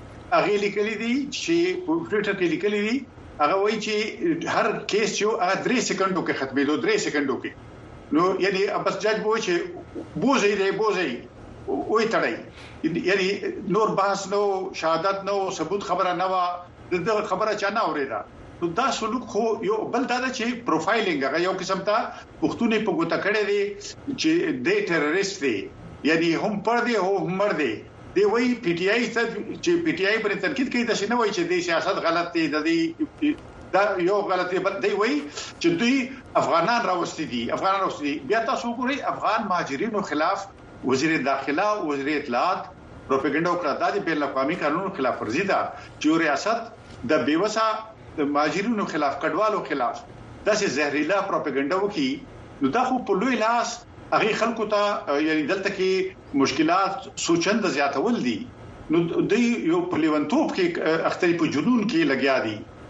هغه لیکلي دي چې په ټویټر کې لیکلي دي هغه وایي چې هر کیس یو هغه درې سکندو کې ختمېدو درې سکندو کې نو یعنی بس جج وایي چې بوزي دی بوزي وې تړای یعنی نور بحث نو شهادت نو ثبوت خبره نه وا دغه خبره چا نه اوریدا نو دا سلوک خو یو بل دا چې پروفایلینګ هغه یو قسم ته پښتوني په ګوته کړي دي چې د ټیرریست دي یعنی هم پر دي هم مر دي دی وای پی ټی آی ته چې پی ټی آی پر تنقید کوي دا شنه وای چې د سیاست غلط دي د دې دا یو غلطي بل دی وای چې دوی افغانان راوستي دي افغانان راوستي بیا تاسو ګورئ افغان مهاجرینو خلاف وزیر داخله او وزیر اطلاعات پروپاګاندا وکړه د بین الاقوامي قانونو خلاف ورزي ده چې ریاست د بیوسا مهاجرینو خلاف کډوالو خلاف داسې زهريلا پروپاګاندا وکي نو دا خو په لوی لاس هغه خلکو ته یعنی دلته کې مشکلات سوچند زیاتول دي نو دوی یو پلیونتوب کې اختری په جنون کې لګیا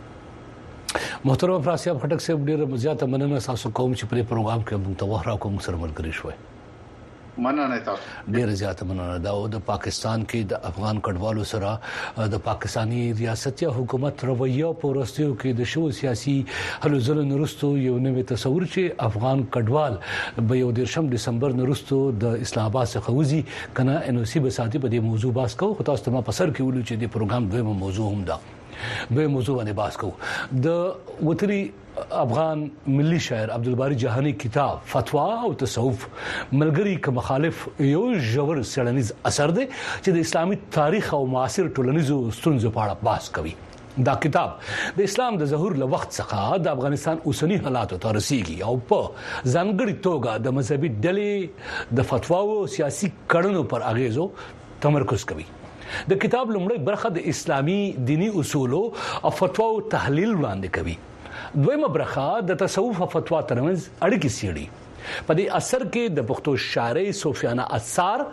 دي. محترم افراسیاب خټک صاحب ډیره زیاته مننه تاسو کوم چې په پروګرام کې موږ ته وخت راکوم سره ملګری شوي مننه تاسو ډیر زیاته مننه دا د پاکستان کې د افغان کډوالو سره د پاکستانی ریاستي حکومت رویه پورستیو کې د شو سیاسي هلو ځل نورستو یو نوې تصور چې افغان کډوال به یو دیرشم دسمبر نورستو د اسلام آباد څخه وځي کنه ان سی به ساتي په دې موضوع باس کو خو تاسو ته په سر کې ولو چې د پروګرام دویمه موضوع هم ده به موضوع باندې باس کو د وتري افغان ملي شاعر عبدالباری جهانی کتاب فتوا او تصوف ملګری ک مخالف یو ژور سړنیز اثر دی چې د اسلامي تاریخ او معاصر ټولنیزو ستونزو په اړه بحث کوي. دا کتاب د اسلام د ظهور له وخت څخه د افغانستان اوسنی حالاتو ته رسیږي او په ځانګړي توګه د مذهبي ډلې د فتواو سیاسي کړنو پر اغیزو تمرکز کوي. د کتاب لومړی برخه د اسلامي دینی اصولو او فتواو تحلیل وړاندې کوي. دویمه برخه د تصوف او فتوا ترمنځ اړیکې سیړي. په دې اثر کې د پښتو شاعري سفیانه اثار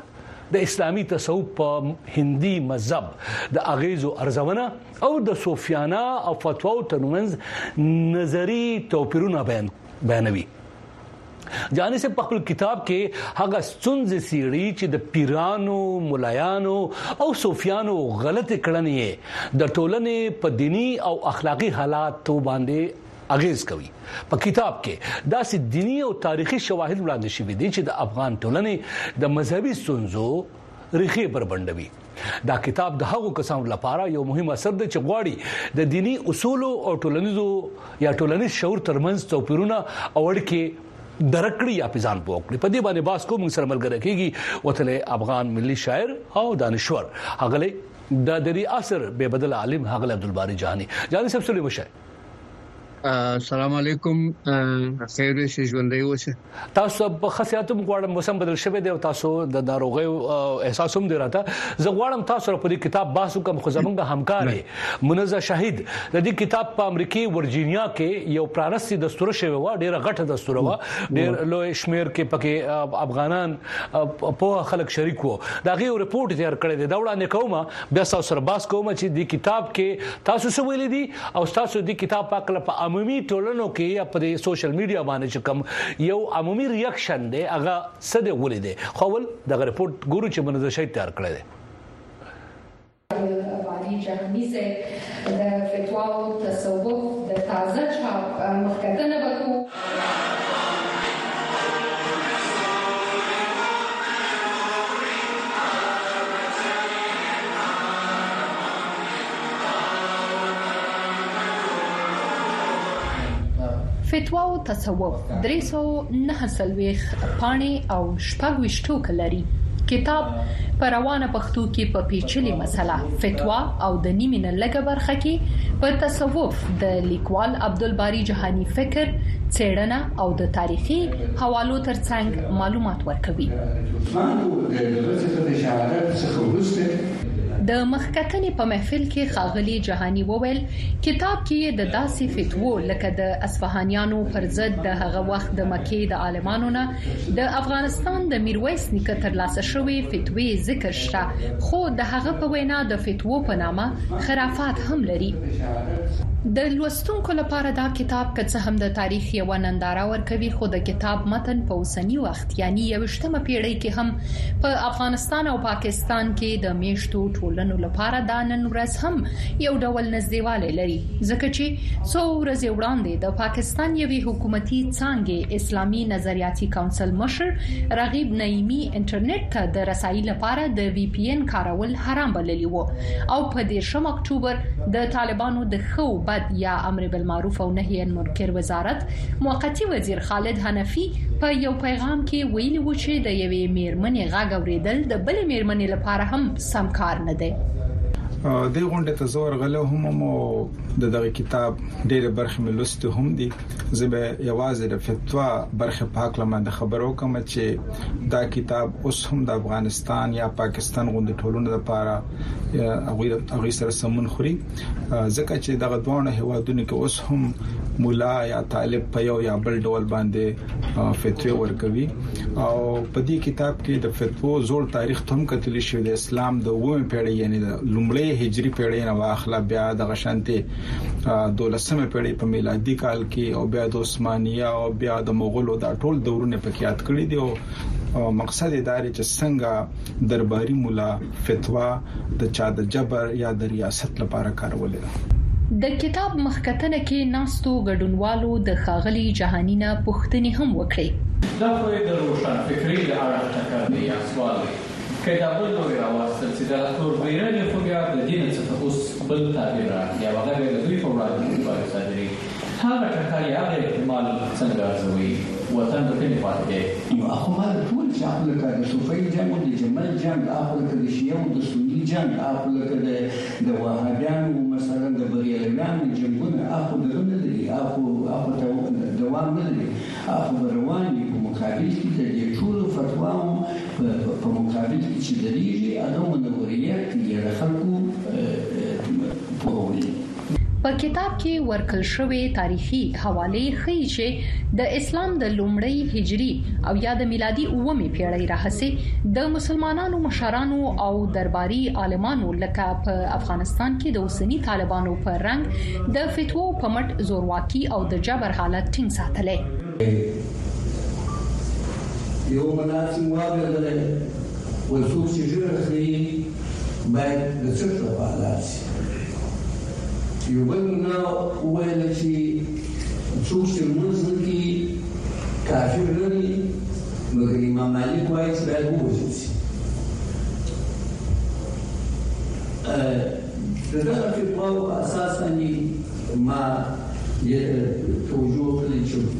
د اسلامي تصوف په هندي مذهب د اغیزو ارزونه او د صوفیانه او فتواو ترمنځ نظری توپیرونه بیان بیانوي. جانی سے په خپل کتاب کې هغه ستونزې سیړي چې د پیرانو، ملایانو او صوفیانو غلط کړنې د ټولنې په دینی او اخلاقی حالات باندې اغیز کوي. په کتاب کې داسې دینی او تاریخي شواهد وړاندې شوي دي چې د افغان ټولنې د مذهبي ستونزو ریښې بربنډوي. دا کتاب د هغو کسانو لپاره یو مهم اثر دی چې غواړي د دینی اصول او ټولنیزو یا ټولنیز شعور ترمنځ توپیرونه او اړیکې درکړي یا پیژان پوکړي. په دې باندې باس کوم سره ملګری کیږي وته افغان ملي شاعر او دانشور هغه د دری اثر به بدل عالم هغه عبدالباری جهانی. جهانی صاحب سلام مشه. السلام علیکم. خیر شي ژوندۍ اوسه. تاسو په خاصیاتو غواړم موسم بدل شوه دی او تاسو د ناروغي احساس هم دی راته. زه غواړم تاسو په دې کتاب باسو کوم خو زمونږ همکار منزه شهید د دې کتاب په امریکای ورجینیا کې یو پرانستی دستور شوی و، ډیره غټه دستور و، ډیر لوی شمیر کې پکې افغانان په خلک شریک وو. دا غي ریپورت تیار کړی دی دا وړاندې کومه بیا تاسو سره باس کومه چې دې کتاب کې تاسو څه ویل دي او تاسو دې کتاب پاکله په عمومي ټولنو کې یا په سوشل میډیا باندې چې کوم یو عمومي ریاکشن دی هغه څه دی ولې دی خو ول دغه ریپورت ګورو چې منځ شي تیار کړی دی. باری جهانی سے د فتوا او تصوف د تازه چاپ مخکتنه وکړو. فتوا او تصوف درې سوه نهه سلويخ پاڼې او شپږ ویشت ټوکه لري. کتاب په روانه پښتو کې په پیچلي مسله فتوا او د نیمه نه لږه برخه کې په تصوف د لیکوال عبدالباری جهانی فکر، څېړنه او د تاریخي حوالو ترڅنګ معلومات ورکوي. د مخکتنې په محفل کې خاغلی جهانی وویل کتاب کې د داسې فتوو لکه د اصفهانیانو پر ضد د هغه وخت د مکې د عالمانو نه د افغانستان د میرویس نیکه ترلاسه شوی فتوی ذکر شته، خو د هغه په وینا د فتوو په نامه خرافات هم لري. د لوستونکو لپاره دا کتاب که څه هم د تاریخ یو ننداره ورکوي خو د کتاب متن په اوسنی وخت یعنی یوشتمه پیړۍ کې هم په افغانستان او پاکستان کې د میشتو ټولنو لپاره د نن ورځ هم یو ډول نږدېوالی لري، ځکه چې څو ورځې وړاندې د پاکستان یوې حکومتي څانګې اسلامي نظریاتي کونسل مشر رغیب نعیمی انټرنیټ ته د رسایي لپاره د وی پی ان کارول حرام بللی وو او په دیرشم اکتوبر د طالبانو د خو یا امر بالمعروف او نهی عن منکر وزارت موقتی وزیر خالد حنفی په یو پیغام کې ویلي و چې د یوې میرمنې غږ اوریدل د بلې میرمنې لپاره هم سم کار نه دی. د غونډه ته زور غله هم مو د دغه کتاب ډېر برخه ملوسته هم دي. زبه یوازې د فتوا برخه پاک لمه د خبرو کوم چې دا کتاب اوس هم د افغانستان یا پاکستان غونډه ټولونه لپاره هغه هغه سره سمون خوري، ځکه چې دغه دوه هوادونه کې اوس هم مولا یا طالب په یو یا بل ډول باندې فتوی ورکوي. او په دې کتاب کې د فتوا زول تاریخ هم کتلی شوی د اسلام د اوومه پیړۍ یعنی د لومړۍ هجری پیړۍ نه واخله بیا د غشانته دولسمه پیړۍ په میلادي کال کې او بیا د عثمانیه او بیا د مغولو د ټول دورونه په کې یاد کړی دی. او مقصد دا دی چې څنګه درباري مولا فتوا د چا د جبر یا د ریاست لپاره کارول دي. د کتاب مخکتنه کې ناستو ګډونوالو د خاغلی جهانی نه پوښتنې هم وکړې. دا خو د روشن فکری د اړه ټکر دی یا سوال دی که دا بل نوې راوستل چې د راکور بیرنې خو بیا د دین څخه اوس بل تعبیر راځي او هغه د دوی په وړاندې په صدري هغه ټکر یا د احتمال څنګه ارزوي وطن د دې پاتې دی. نو اخو ما ټول چې خپل کار د صوفي جنگ د جمل جنگ اخو د شیعه او د سنی جنگ اخو د د وهابیانو مثلا د بریالانو جنگونه اخو د لري اخو اخو ته دوام لري اخو رواني په مقابل کې د دې ټول فتواو په مقابل کې چې درېږي هغه منوریت یې خلکو په وړي. په کتاب کې ورکل شوی تاریخي حواله ښیي چې د اسلام د لومړۍ هجري او یا د میلادي اوومې پیړۍ راهیسې د مسلمانانو مشرانو او درباري عالمانو لکه په افغانستان کې د اوسنی طالبانو په رنګ د فتوو په مټ زورواکي او د جبر حالت ټینګ ساتلی. یو مناسب واغله وڅوک چې ژر خري باید د څه په حالات شي. یو بل نه ویل چې څوک چې موږ کې کافر نه دي مګر امام مالک وایي چې باید ووژل شي. د دغه فتواو په اساس باندې ما توجه کړې چې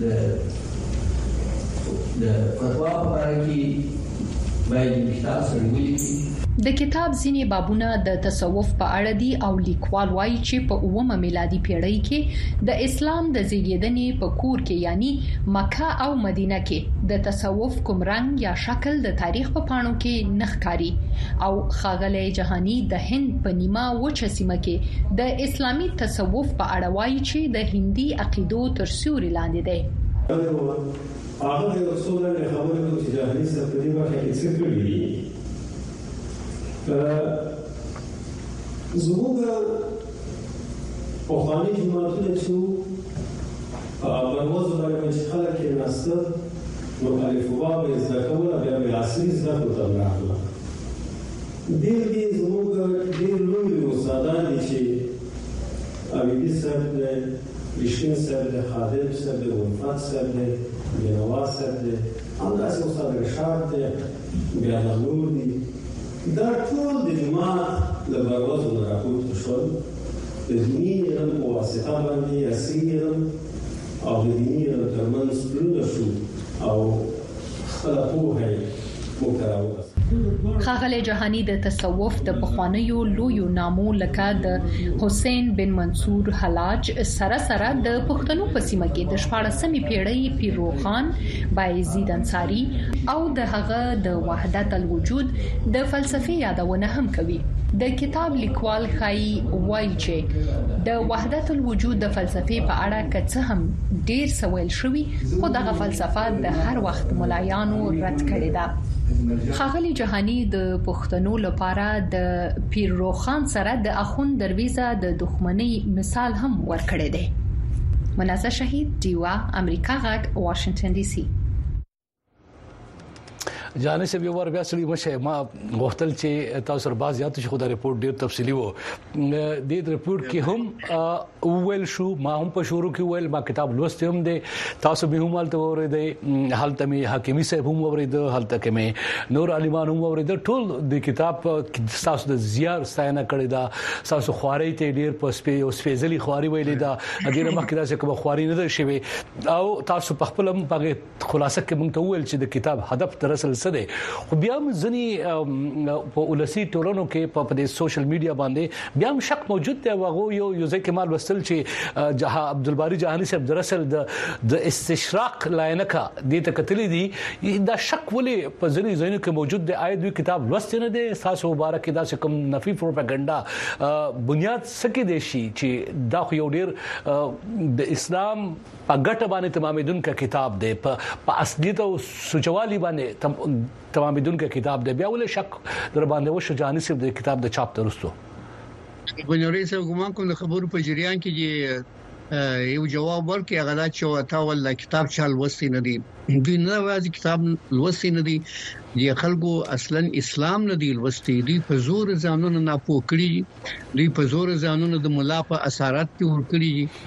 د فتوا په اړه کې باید کتاب سره ولیکي. د کتاب ځینې بابونه د تصوف په اړه دي او لیکوال وایي چې په اوومه میلادي پیړۍ کې د اسلام د زیږیدنې په کور کې یعنی مکه او مدینه کې د تصوف کوم رنګ یا شکل د تاریخ په پاڼو کې نخکاری او ښاغلی جهانی د هند په نیمه وچه سیمه کې د اسلامي تصوف په اړه وایي چې د هندي عقیدو تر سیوري لاندې دی. هغه د رسول الله خبرو چې جهانی سره په دې وخت کې څه کړی زموږ پخواني جماعتونه چې پروازو باندې چې خلک یې ناسته نو الفبا به زده کوله بیا به عصري زده کړو ته راغله. ډېر دي زموږ ډېر لوی استادان دي چې عبیدي صاحب دی، رشین صاحب دی، خادم صاحب دی، ولفت صاحب دی، بینوا صاحب دی، همداسې استاد رشاد دی، بیا نور دي. دا ټول د جماعت د بروازو نه راپورته شول د دیني علم په واسطه باندې عصري علم او د دیني علم ترمنځ پلونه شو او خپله پوهه یې موږ ته راورسېده. ښاغلی جهانی د تصوف د پخوانیو لویو نامو لکه د حسین بن منصور حلاج سره سره د پښتنو په سیمه کې د شپاړسمې پیړۍ پیر روخان، بایزید انصاری او د هغه د وحدت الوجود د فلسفې یادونه هم کوي. د کتاب لیکوال خای وایي چې د وحدت الوجود د فلسفې په اړه که څه هم ډیر سوال شوی خو دغه فلسفه د هر وخت ملایانو رد کړې ده. ښاغلی جهانی د پښتنو لپاره د پیر روخان سره د اخوند درویزه د دښمنۍ مثال هم ورکړی دی. منازه شهید، ډیوا، امریکا غږ، واشنگټن ډي سي. جانې سه یو ور بیا سړي مشه ما غوښتل چې تاسو سره باز یاد شي خو دا ریپورت ډیر تفصیلی وو. د دې ریپورت کې هم ویل شو ما هم په شروع کې ویل ما کتاب لوست هم دي تاسو به هم حالت ورېدې حالت می حکیمی صاحب هم ورېد حالت کې مې نور عالمان هم ورېد ټول د کتاب تاسو د زیار ستاینه کړی دا تاسو خواري ته ډیر په سپې او سپېزلي خواري ویلې دا اګیره مخکې دا چې کوم خواري نه ده شوی او تاسو په خپل هم په خلاصه کې مونږ ته ویل چې د کتاب هدف تر اصل خو بیا هم ځنی په ولسی ټولنو کې په دې سوشل میډیا باندې بیا هم شک موجود دی. واغو یو یو ځکه مال وصل چې جها عبدالباری جهانی صاحب درسل د د استشراق لاینکا د تکتلې دي دا شک ولې په ځنی ځینو کې موجود دی. آی دوی کتاب لوست نه دي تاسو مبارک دا کوم نفي پروپاګاندا بنیاد سکه دي شي چې دا خو یو ډیر د اسلام په ګټه باندې تمامېدون کا کتاب دی په اصلیت او سوچوالي باندې تمامېدون کا کتاب دی. بیا ولې شک در باندې وشو جهانی صاحب د کتاب د چاپ ترستو بنوري صاحب ګمان کوم د خبرو په جریان کې یو جواب ورکړي هغه دا چې تا ول کتاب چال وستي نه دي دوی نه وایي کتاب لوستي نه دي د خلکو اصلا اسلام نه دی لوستي دي په زور ځانونه نه پوکړي دوی په زور ځانونه د مولا په اثرات کې ور کړی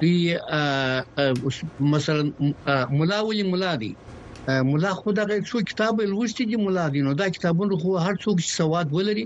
دی. مثلا مولا ولي مولا دی مولا خو دا څو کتاب لوستي دي مولا دي نو دا کتابونه خو هر څوک چې سواد ولري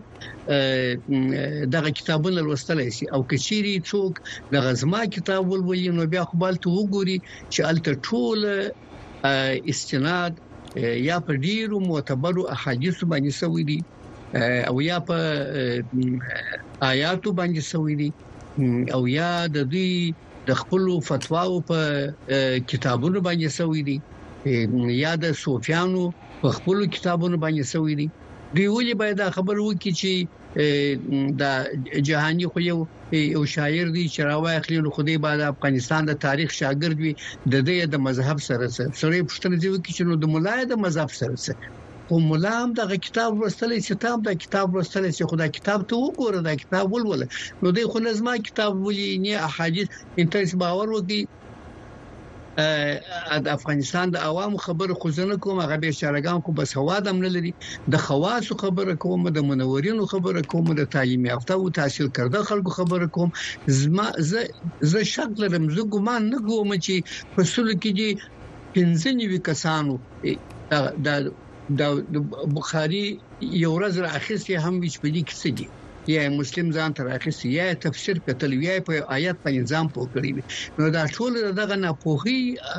دا کتابونه لوستلای شي او کچيري څوک د غزما کتاب ولولي نو بیا خو بالته وګوري چې الته ټول استناد یا په ډیرو معتبرو احادیث باندې سوي دي او یا په آیاتو باندې سوي دي او یا د دوی د خپل فتواو په کتابونو باندې سوي دي یا د صوفیانو په خپل کتابونو باندې سوي دي. دی ولې باید خبر وکړي چې د جهاني خو یو یو شاعر دی چې راوای خلی نو خدای بعد افغانستان د تاریخ شاګرد وي د دې د مذهب سره سره پښتنه دی چې نو د مولای د مذهب سره سره او مولا هم دا کتاب ورستلې چې تام دا کتاب ورستلې چې خدای کتاب ته وګوره دا کتاب ولول نو دی خو لازمه کتاب ولې نه احادیث انترس باور وکي د افغانستان د عوامو خبره خو زنه کوم هغه به شارګان کو بس هوا دم نه لري د خواص خبره کوم د منورینو خبره کوم د تعلیم یافته او تحصیل کرده خلکو خبره کوم زما ز شک لرم زه ګمان نه کوم چې په سلو کې دي پنځه نیوي کسانو د د بخاری یو ورځ راخصي هم وچ په دې کې څه دي یا مسلم ځان تر اخیستی یا تفسیر کتل یا په آیات په نظام پوه کړی نو دا ټول دغه نه پوهي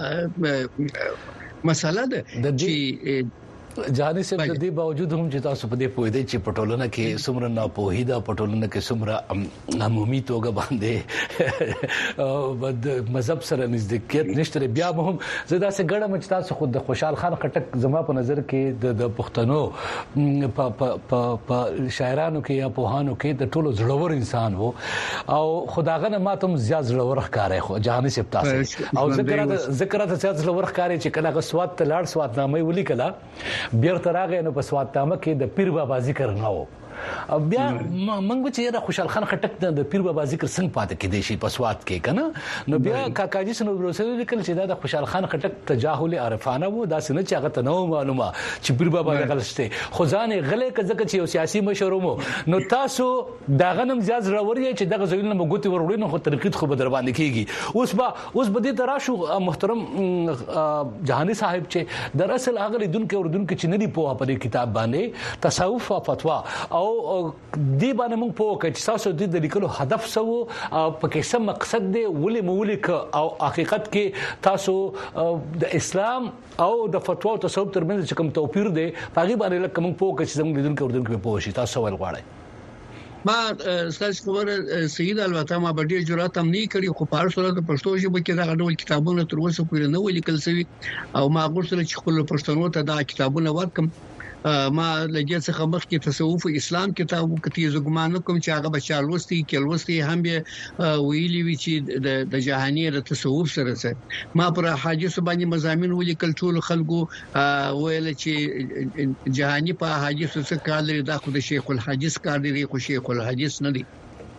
مسله ده چې جهاني صاحب د دې باوجود هم چې تاسو په دې پوه دی چې پټولنه کې څومره ناپوهي ده پټولنه کې څومره عمومي توګه باندې بد مذهب سره نزدېکیت نشته بیا هم زدا سه ګړه مچ تاسو خود د خوشحال خان خټک زما په نظر کې د پښتنو په په شاعرانو کې یا پوهانو کې د ټولو زړور انسان وو او خداغه ماتم زیات زړور ښکاري خو جهاني صاحب تاسو او ذکر ذکر ته زیات زړور ښکاري چې کله غسوات تلاړ سوات نامې ولي کلا بیرته راغی نو په سواد تامه کې د پیر بابا ذکر نه و بیا منګو چې خوشحال خان خټک د پیر بابا ذکر څنګه پاتې کېدې شي په سواد کې کنه نو بیا کاکاجي سنو ورسره لیکل چې دا د خوشحال خان خټک تجاهل عارفانه وو دا څنګه چې هغه ته نو معلومه چې پیر بابا غلطه خو ځان غلې کځکه چې یو سیاسي مشر وو نو تاسو دا غنم زیات ضروري چې دغه ځایونه مګوتی ورولې نو خو ترقید خو به در باندې کیږي اوس با اوس به دې تراشو محترم جهاني صاحب چې در اصل هغه دونکو اردونکو چې ندي په په کتاب باندې تصوف او فتوا او دی باندې موږ په کې چې تاسو د لیکلو هدف سو په کې څه مقصد دی ولې مولک او حقیقت کې تاسو د اسلام او د فتوا او تصوف ترمنځ کوم توپیر دی هغه باندې لکه موږ په کې چې زموږ لیدونکو اردونکو په شي تاسو ول غواړئ ما ستاسو خبره سید البته ما په ډیر جرأت هم نه کړی خو په هر صورت پښتو ژبه کې دا ډول کتابونه تر اوسه پورې نه ولیکل شوی او ما غوښتل چې خپل پښتنو ته دا کتابونه ورکم ما لګي څخه مخکې تصوف اسلام کتاب وکړي زګمان کوم چې هغه بچالوستي کلوستي هم به ویلي وی چې د جهاني د تصوف سره سره ما پر حدیث باندې مضامین ولیکل ټول خلکو ویل چې جهاني په حدیث څخه کار لري دا خو د شیخ الحدیث کار دی خو شیخ الحدیث نه دی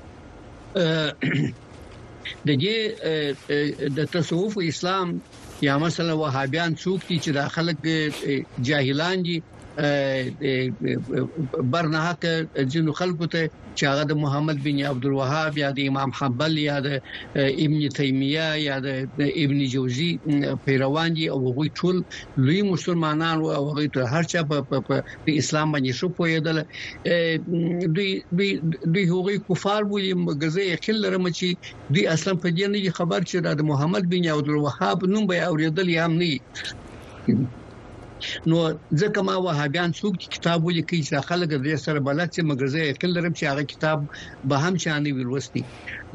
د دې د تصوف اسلام یا مثلا وهابیان څوک دي چې د خلک جاهلان دي برنهک جنو خلکو ته چې هغه د محمد بن عبد الوهاب یا د امام حنبل یا د ابن تیمیه یا د ابن جوزی پیروان دي او هغوی ټول لوی مسلمانان او هغوی ته هر چا په اسلام باندې شو پوهیدل دوی دوی هغوی کفار بولي مګزه یقین لرم چې دوی اصلا په دې نه خبر چې د محمد بن عبد الوهاب نوم به اوریدل یا هم نه نو ځکه ما وهابیان څوک کتاب ولیکي چې خلک د سره بلد چې مګرزه یقین لرم چې هغه کتاب به هم چانه ویلوستي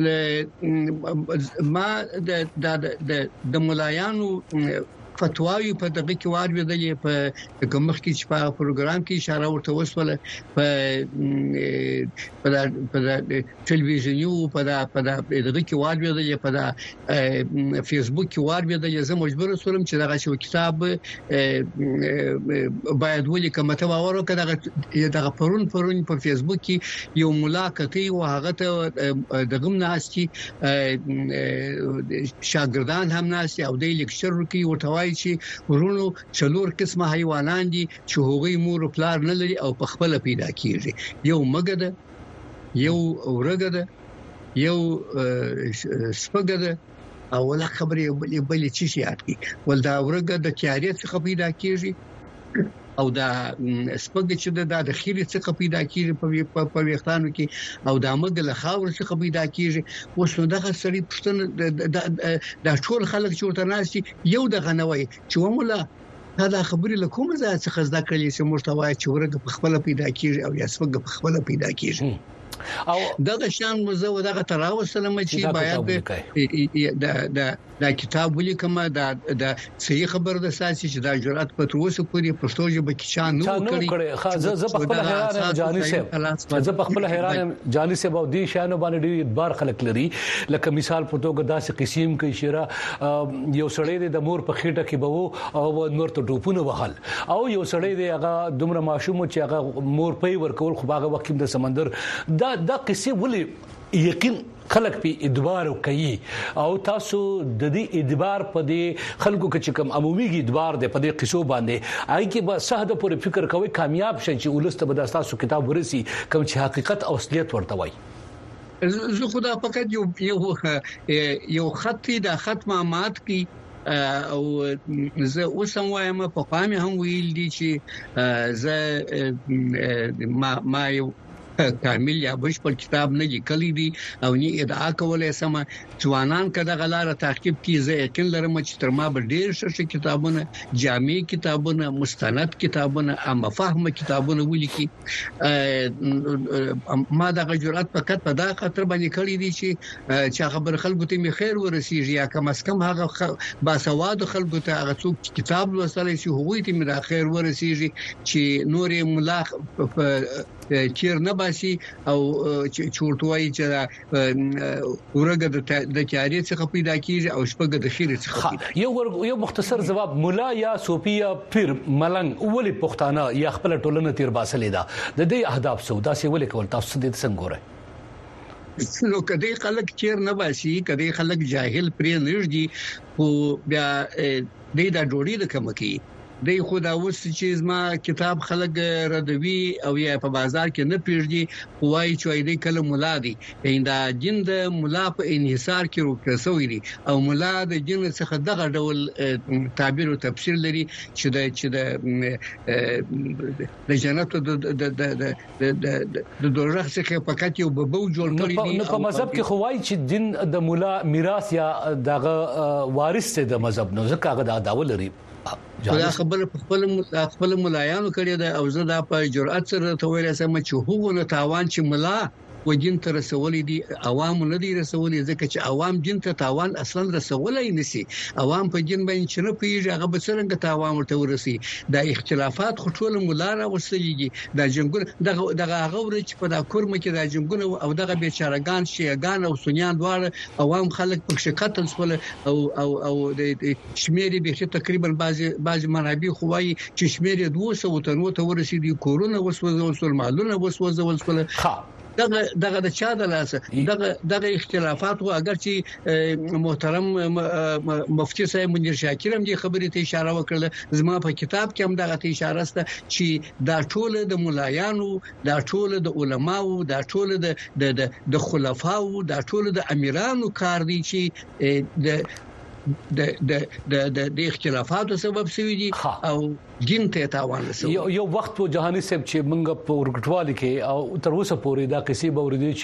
ما د د د ملایانو فتواوی په دغه کې واردلې په کومخ کې چې په پروګرام کې اشاره ورته وسوله په په په ټلویزیون په په دغه کې واردلې په فیسبوک کې واردلې زه مجبور سولم چې دغه شو کتاب باید ولي کومه ته باور وکړه دغه پرون پرون په فیسبوک کې یو ملاقات او هغه ته دغه ناشتي شاګردان هم ناشتي او د لیکچر کې ورته چې ورونو څلور قسمه حیوانات دي چې هغوی مور او پلار نه لري او په خپل پیدا کیږي یو مګده یو ورګده یو سپګده او ول خبرې بل چې شي اټکی ول دا ورګده تیارې څخه پیدا کیږي او دا سپګ چې دا د خیری څخه پیدا کیږي په ویختانو کې او دا مګ له خاور څخه پیدا کیږي اوس نو دغه سړي پښتنه دا ټول خلک چې ورته ناشتي یو د غنوي چې ومولا دا خبرې له کومه ځای څخه زده کړې چې مرتوای چې ورګ په خپل پیدا کیږي او یا سپګ په خپل پیدا کیږي او دغه شان مزه ودغه تراوسلم چې باید د د دا کتاب ولیکم دا د صحیح خبر د ساسي چې دا جرأت په تروسه پوری پښتو ژبه کې چا نو کړی خاصه ز په خپل حیران جاني سه ز په خپل حیران جاني سه باندې دي شانو باندې ډیر اعتبار خلک لري لکه مثال په توګه داسې قسم کې شیره یو سړی د مور په خېټه کې به او نور ته ټوپونه وهل او یو سړی دی هغه دومره ماشوم چې هغه مور پي ورکول خو هغه وخت د سمندر دا دا قصه ولي یقین خلک په ادبار کوي او تاسو د دې ادبار په دې خلکو کې کوم عمومي ادبار د په دې قصو باندې آی کې به صحده پر فکر کوي کامیاب شي چې ولسته به تاسو کتاب ورسي کوم چې حقیقت او اصلیت ورته وایي زه خدا فقط یو یو یو خطي د ختمه مات کی او زه اوسم وایم په قامه هم ویل دي چې زه ما ما یو کامل یا بشپړ کتاب نه لیکلی دي او نه ادعا کولای سم ځوانان کده غلاره تعقیب کی زه یقین لرم چې تر ما به ډیر ښه کتابونه جامع کتابونه مستند کتابونه اما فهم کتابونه ولیکي ما د جرأت فقط په دا خاطر باندې کړی دي چې چې خبر خلکو ته می خیر ورسیږي یا کم اس کم هغه باسواد خلکو ته هغه څوک کتاب لوستل شي هغوی ته می خیر ورسیږي چې نورې ملاخ چیر نه باسي او چورتوي چې ورګه د چاري څخه پیدا کیږي او شپږ د خیر څخه پیدا یو یو مختصر جواب مولا یا صوفیا پیر ملنګ ولي پښتانه یا خپل ټولنه تیر باسلې ده د دې اهداف سودا سي ولي کول تاسو دې څنګه ګورئ نو کدی خلک چیر نه باسي کدی خلک جاهل پرې نږدې خو بیا دې دا جوړې د کوم کې دی خدا اوس چې ما کتاب خلک ردوي او یا په بازار کې نه پیژدي وای چې دې کله مولا دي دا جن د مولا په انحصار کې روکسوي دي او مولا د جن څخه دغه ډول تعبیر او تفسیر لري چې د چې د د جنت د د د د دوزخ څخه فقط یو ببو جوړ کړی دي نو په مذهب کې خوای چې جن د مولا میراث یا دغه وارث د مذهب نو ځکه هغه د عدالت لري دا خبره خپل خپل ملایانو کړی دا او زه دا په جرأت سره ته ویل سم چې هغه نه تاوان چې ملا وجن تر رسولې دي عوام نه دي رسولې ځکه چې عوام جن ته تاوان اصلا رسولای نشي عوام په جن باندې چې نه پیږي هغه به څنګه تاوان ورته ورسي دا اختلافات خو ټول مولا را وسلېږي دا جنګونه دغه دغه غوړ چې په دا کورم کې دا جنګونه او دغه بیچارهګان شیعاګان او سنیان دواړه عوام خلک په قتل سول او او او د شمیرې به تقریبا بعضي بعضي منابع خوای چې شمیرې دوه سوه تنو ته ورسېدي کورونه وسوځول سول مالونه وسوځول سول دغه دغه د چا د لاسه دغه دغه اختلافات او اگر چې محترم مفتي صاحب منیر شاکر هم دې خبرې ته اشاره وکړه زما په کتاب کې هم دغه ته اشاره سته چې دا ټول د مولایانو دا ټول د علماو دا ټول د د خلفاو دا ټول د امیرانو کار دی چې د د د د اختلافاتو سبب شوی دي او دین ته تاوان رسوي یو یو وخت په جهاني صاحب چې موږ په ورګټوال کې او تر اوسه پورې دا کیسې به ورېدي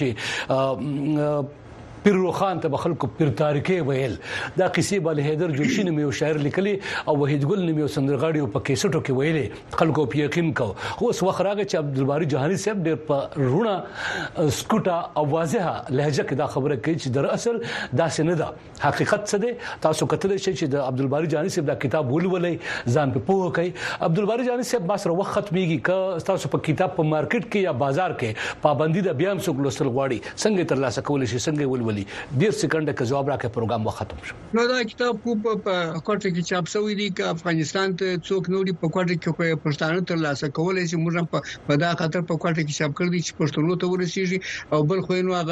چې پیر روخان ته خلکو پیر تاریخي ویل دا کیسې بل حیدر جوشي نوم یو شاعر لیکلي او وحید ګل نوم یو سندرغاړي په کیسټو کې ویلي خلکو په یقین کو خو اوس وخت راغی چې عبدالباری جهاني صاحب ډېر په رونه سکوټا او واضحه لهجه کې دا خبره کوي چې در اصل دا څه ده حقیقت څه ده تاسو کتل شئ چې د عبدالباری جهاني صاحب دا کتاب ولولې ځان په پوه کوي عبدالباری جهاني صاحب ما سره وخت ختميږي ک تاسو په کتاب په مارکیټ کې یا بازار کې پابندي د بیا هم څوک لوستل غواړي څنګه تر لاسه کول شي څنګه ولولي ډیر سکند کې جواب راکې پروګرام وختم شو نو دا کتاب کو په کوټه کې چاپ شوی دی چې افغانستان ته څوک نوري په کوټه کې په پښتانه تر لاسه کولای شي موږ په دا خاطر په کوټه کې چاپ کړی چې پښتنو ته ورسیږي او بل خو نو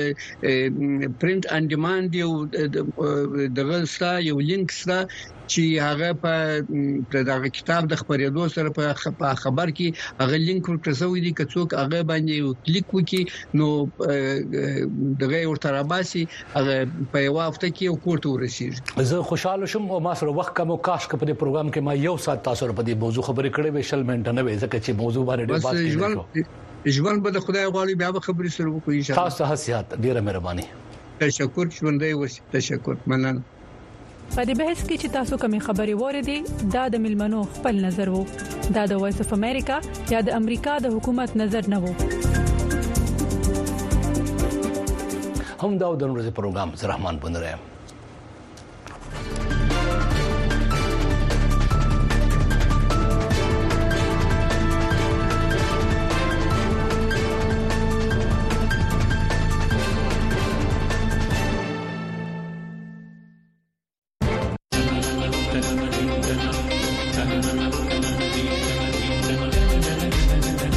هغه پرینټ ان ډیماند یو دغه ستا یو لینک ستا چې هغه په دغه کتاب د خبرېدو سره په خبر کې هغه لینک ورکړی دی چې څوک هغه باندې کلیک وکړي نو دغه ورته راباسي هغه په یو هفته کې یو کوټه ورسیږي زه خوشاله شوم او ما سره وخت کم او کاش په دې پروګرام کې ما یو سات تاسو په دې موضوع خبرې کړې وې شل منټه نه وې ځکه چې موضوع باندې ډېر بحث کېږي ژوند به د خدای غواړي بیا به خبرې سره وکړو ان شاء الله تاسو هڅه ډیره مهرباني تشکر ژوندې وسی تشکر مننه په دې بحث کې چې تاسو کومې خبرې وریدي دا د ملمنو خپل نظر وو دا د وایس اف امریکا یا د امریکا د حکومت نظر نه وو هم دا د ورځې پروګرام زه رحمان بنرم.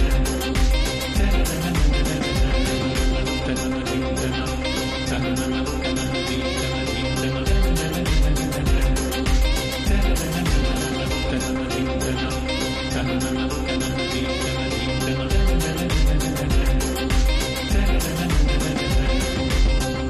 Thank you.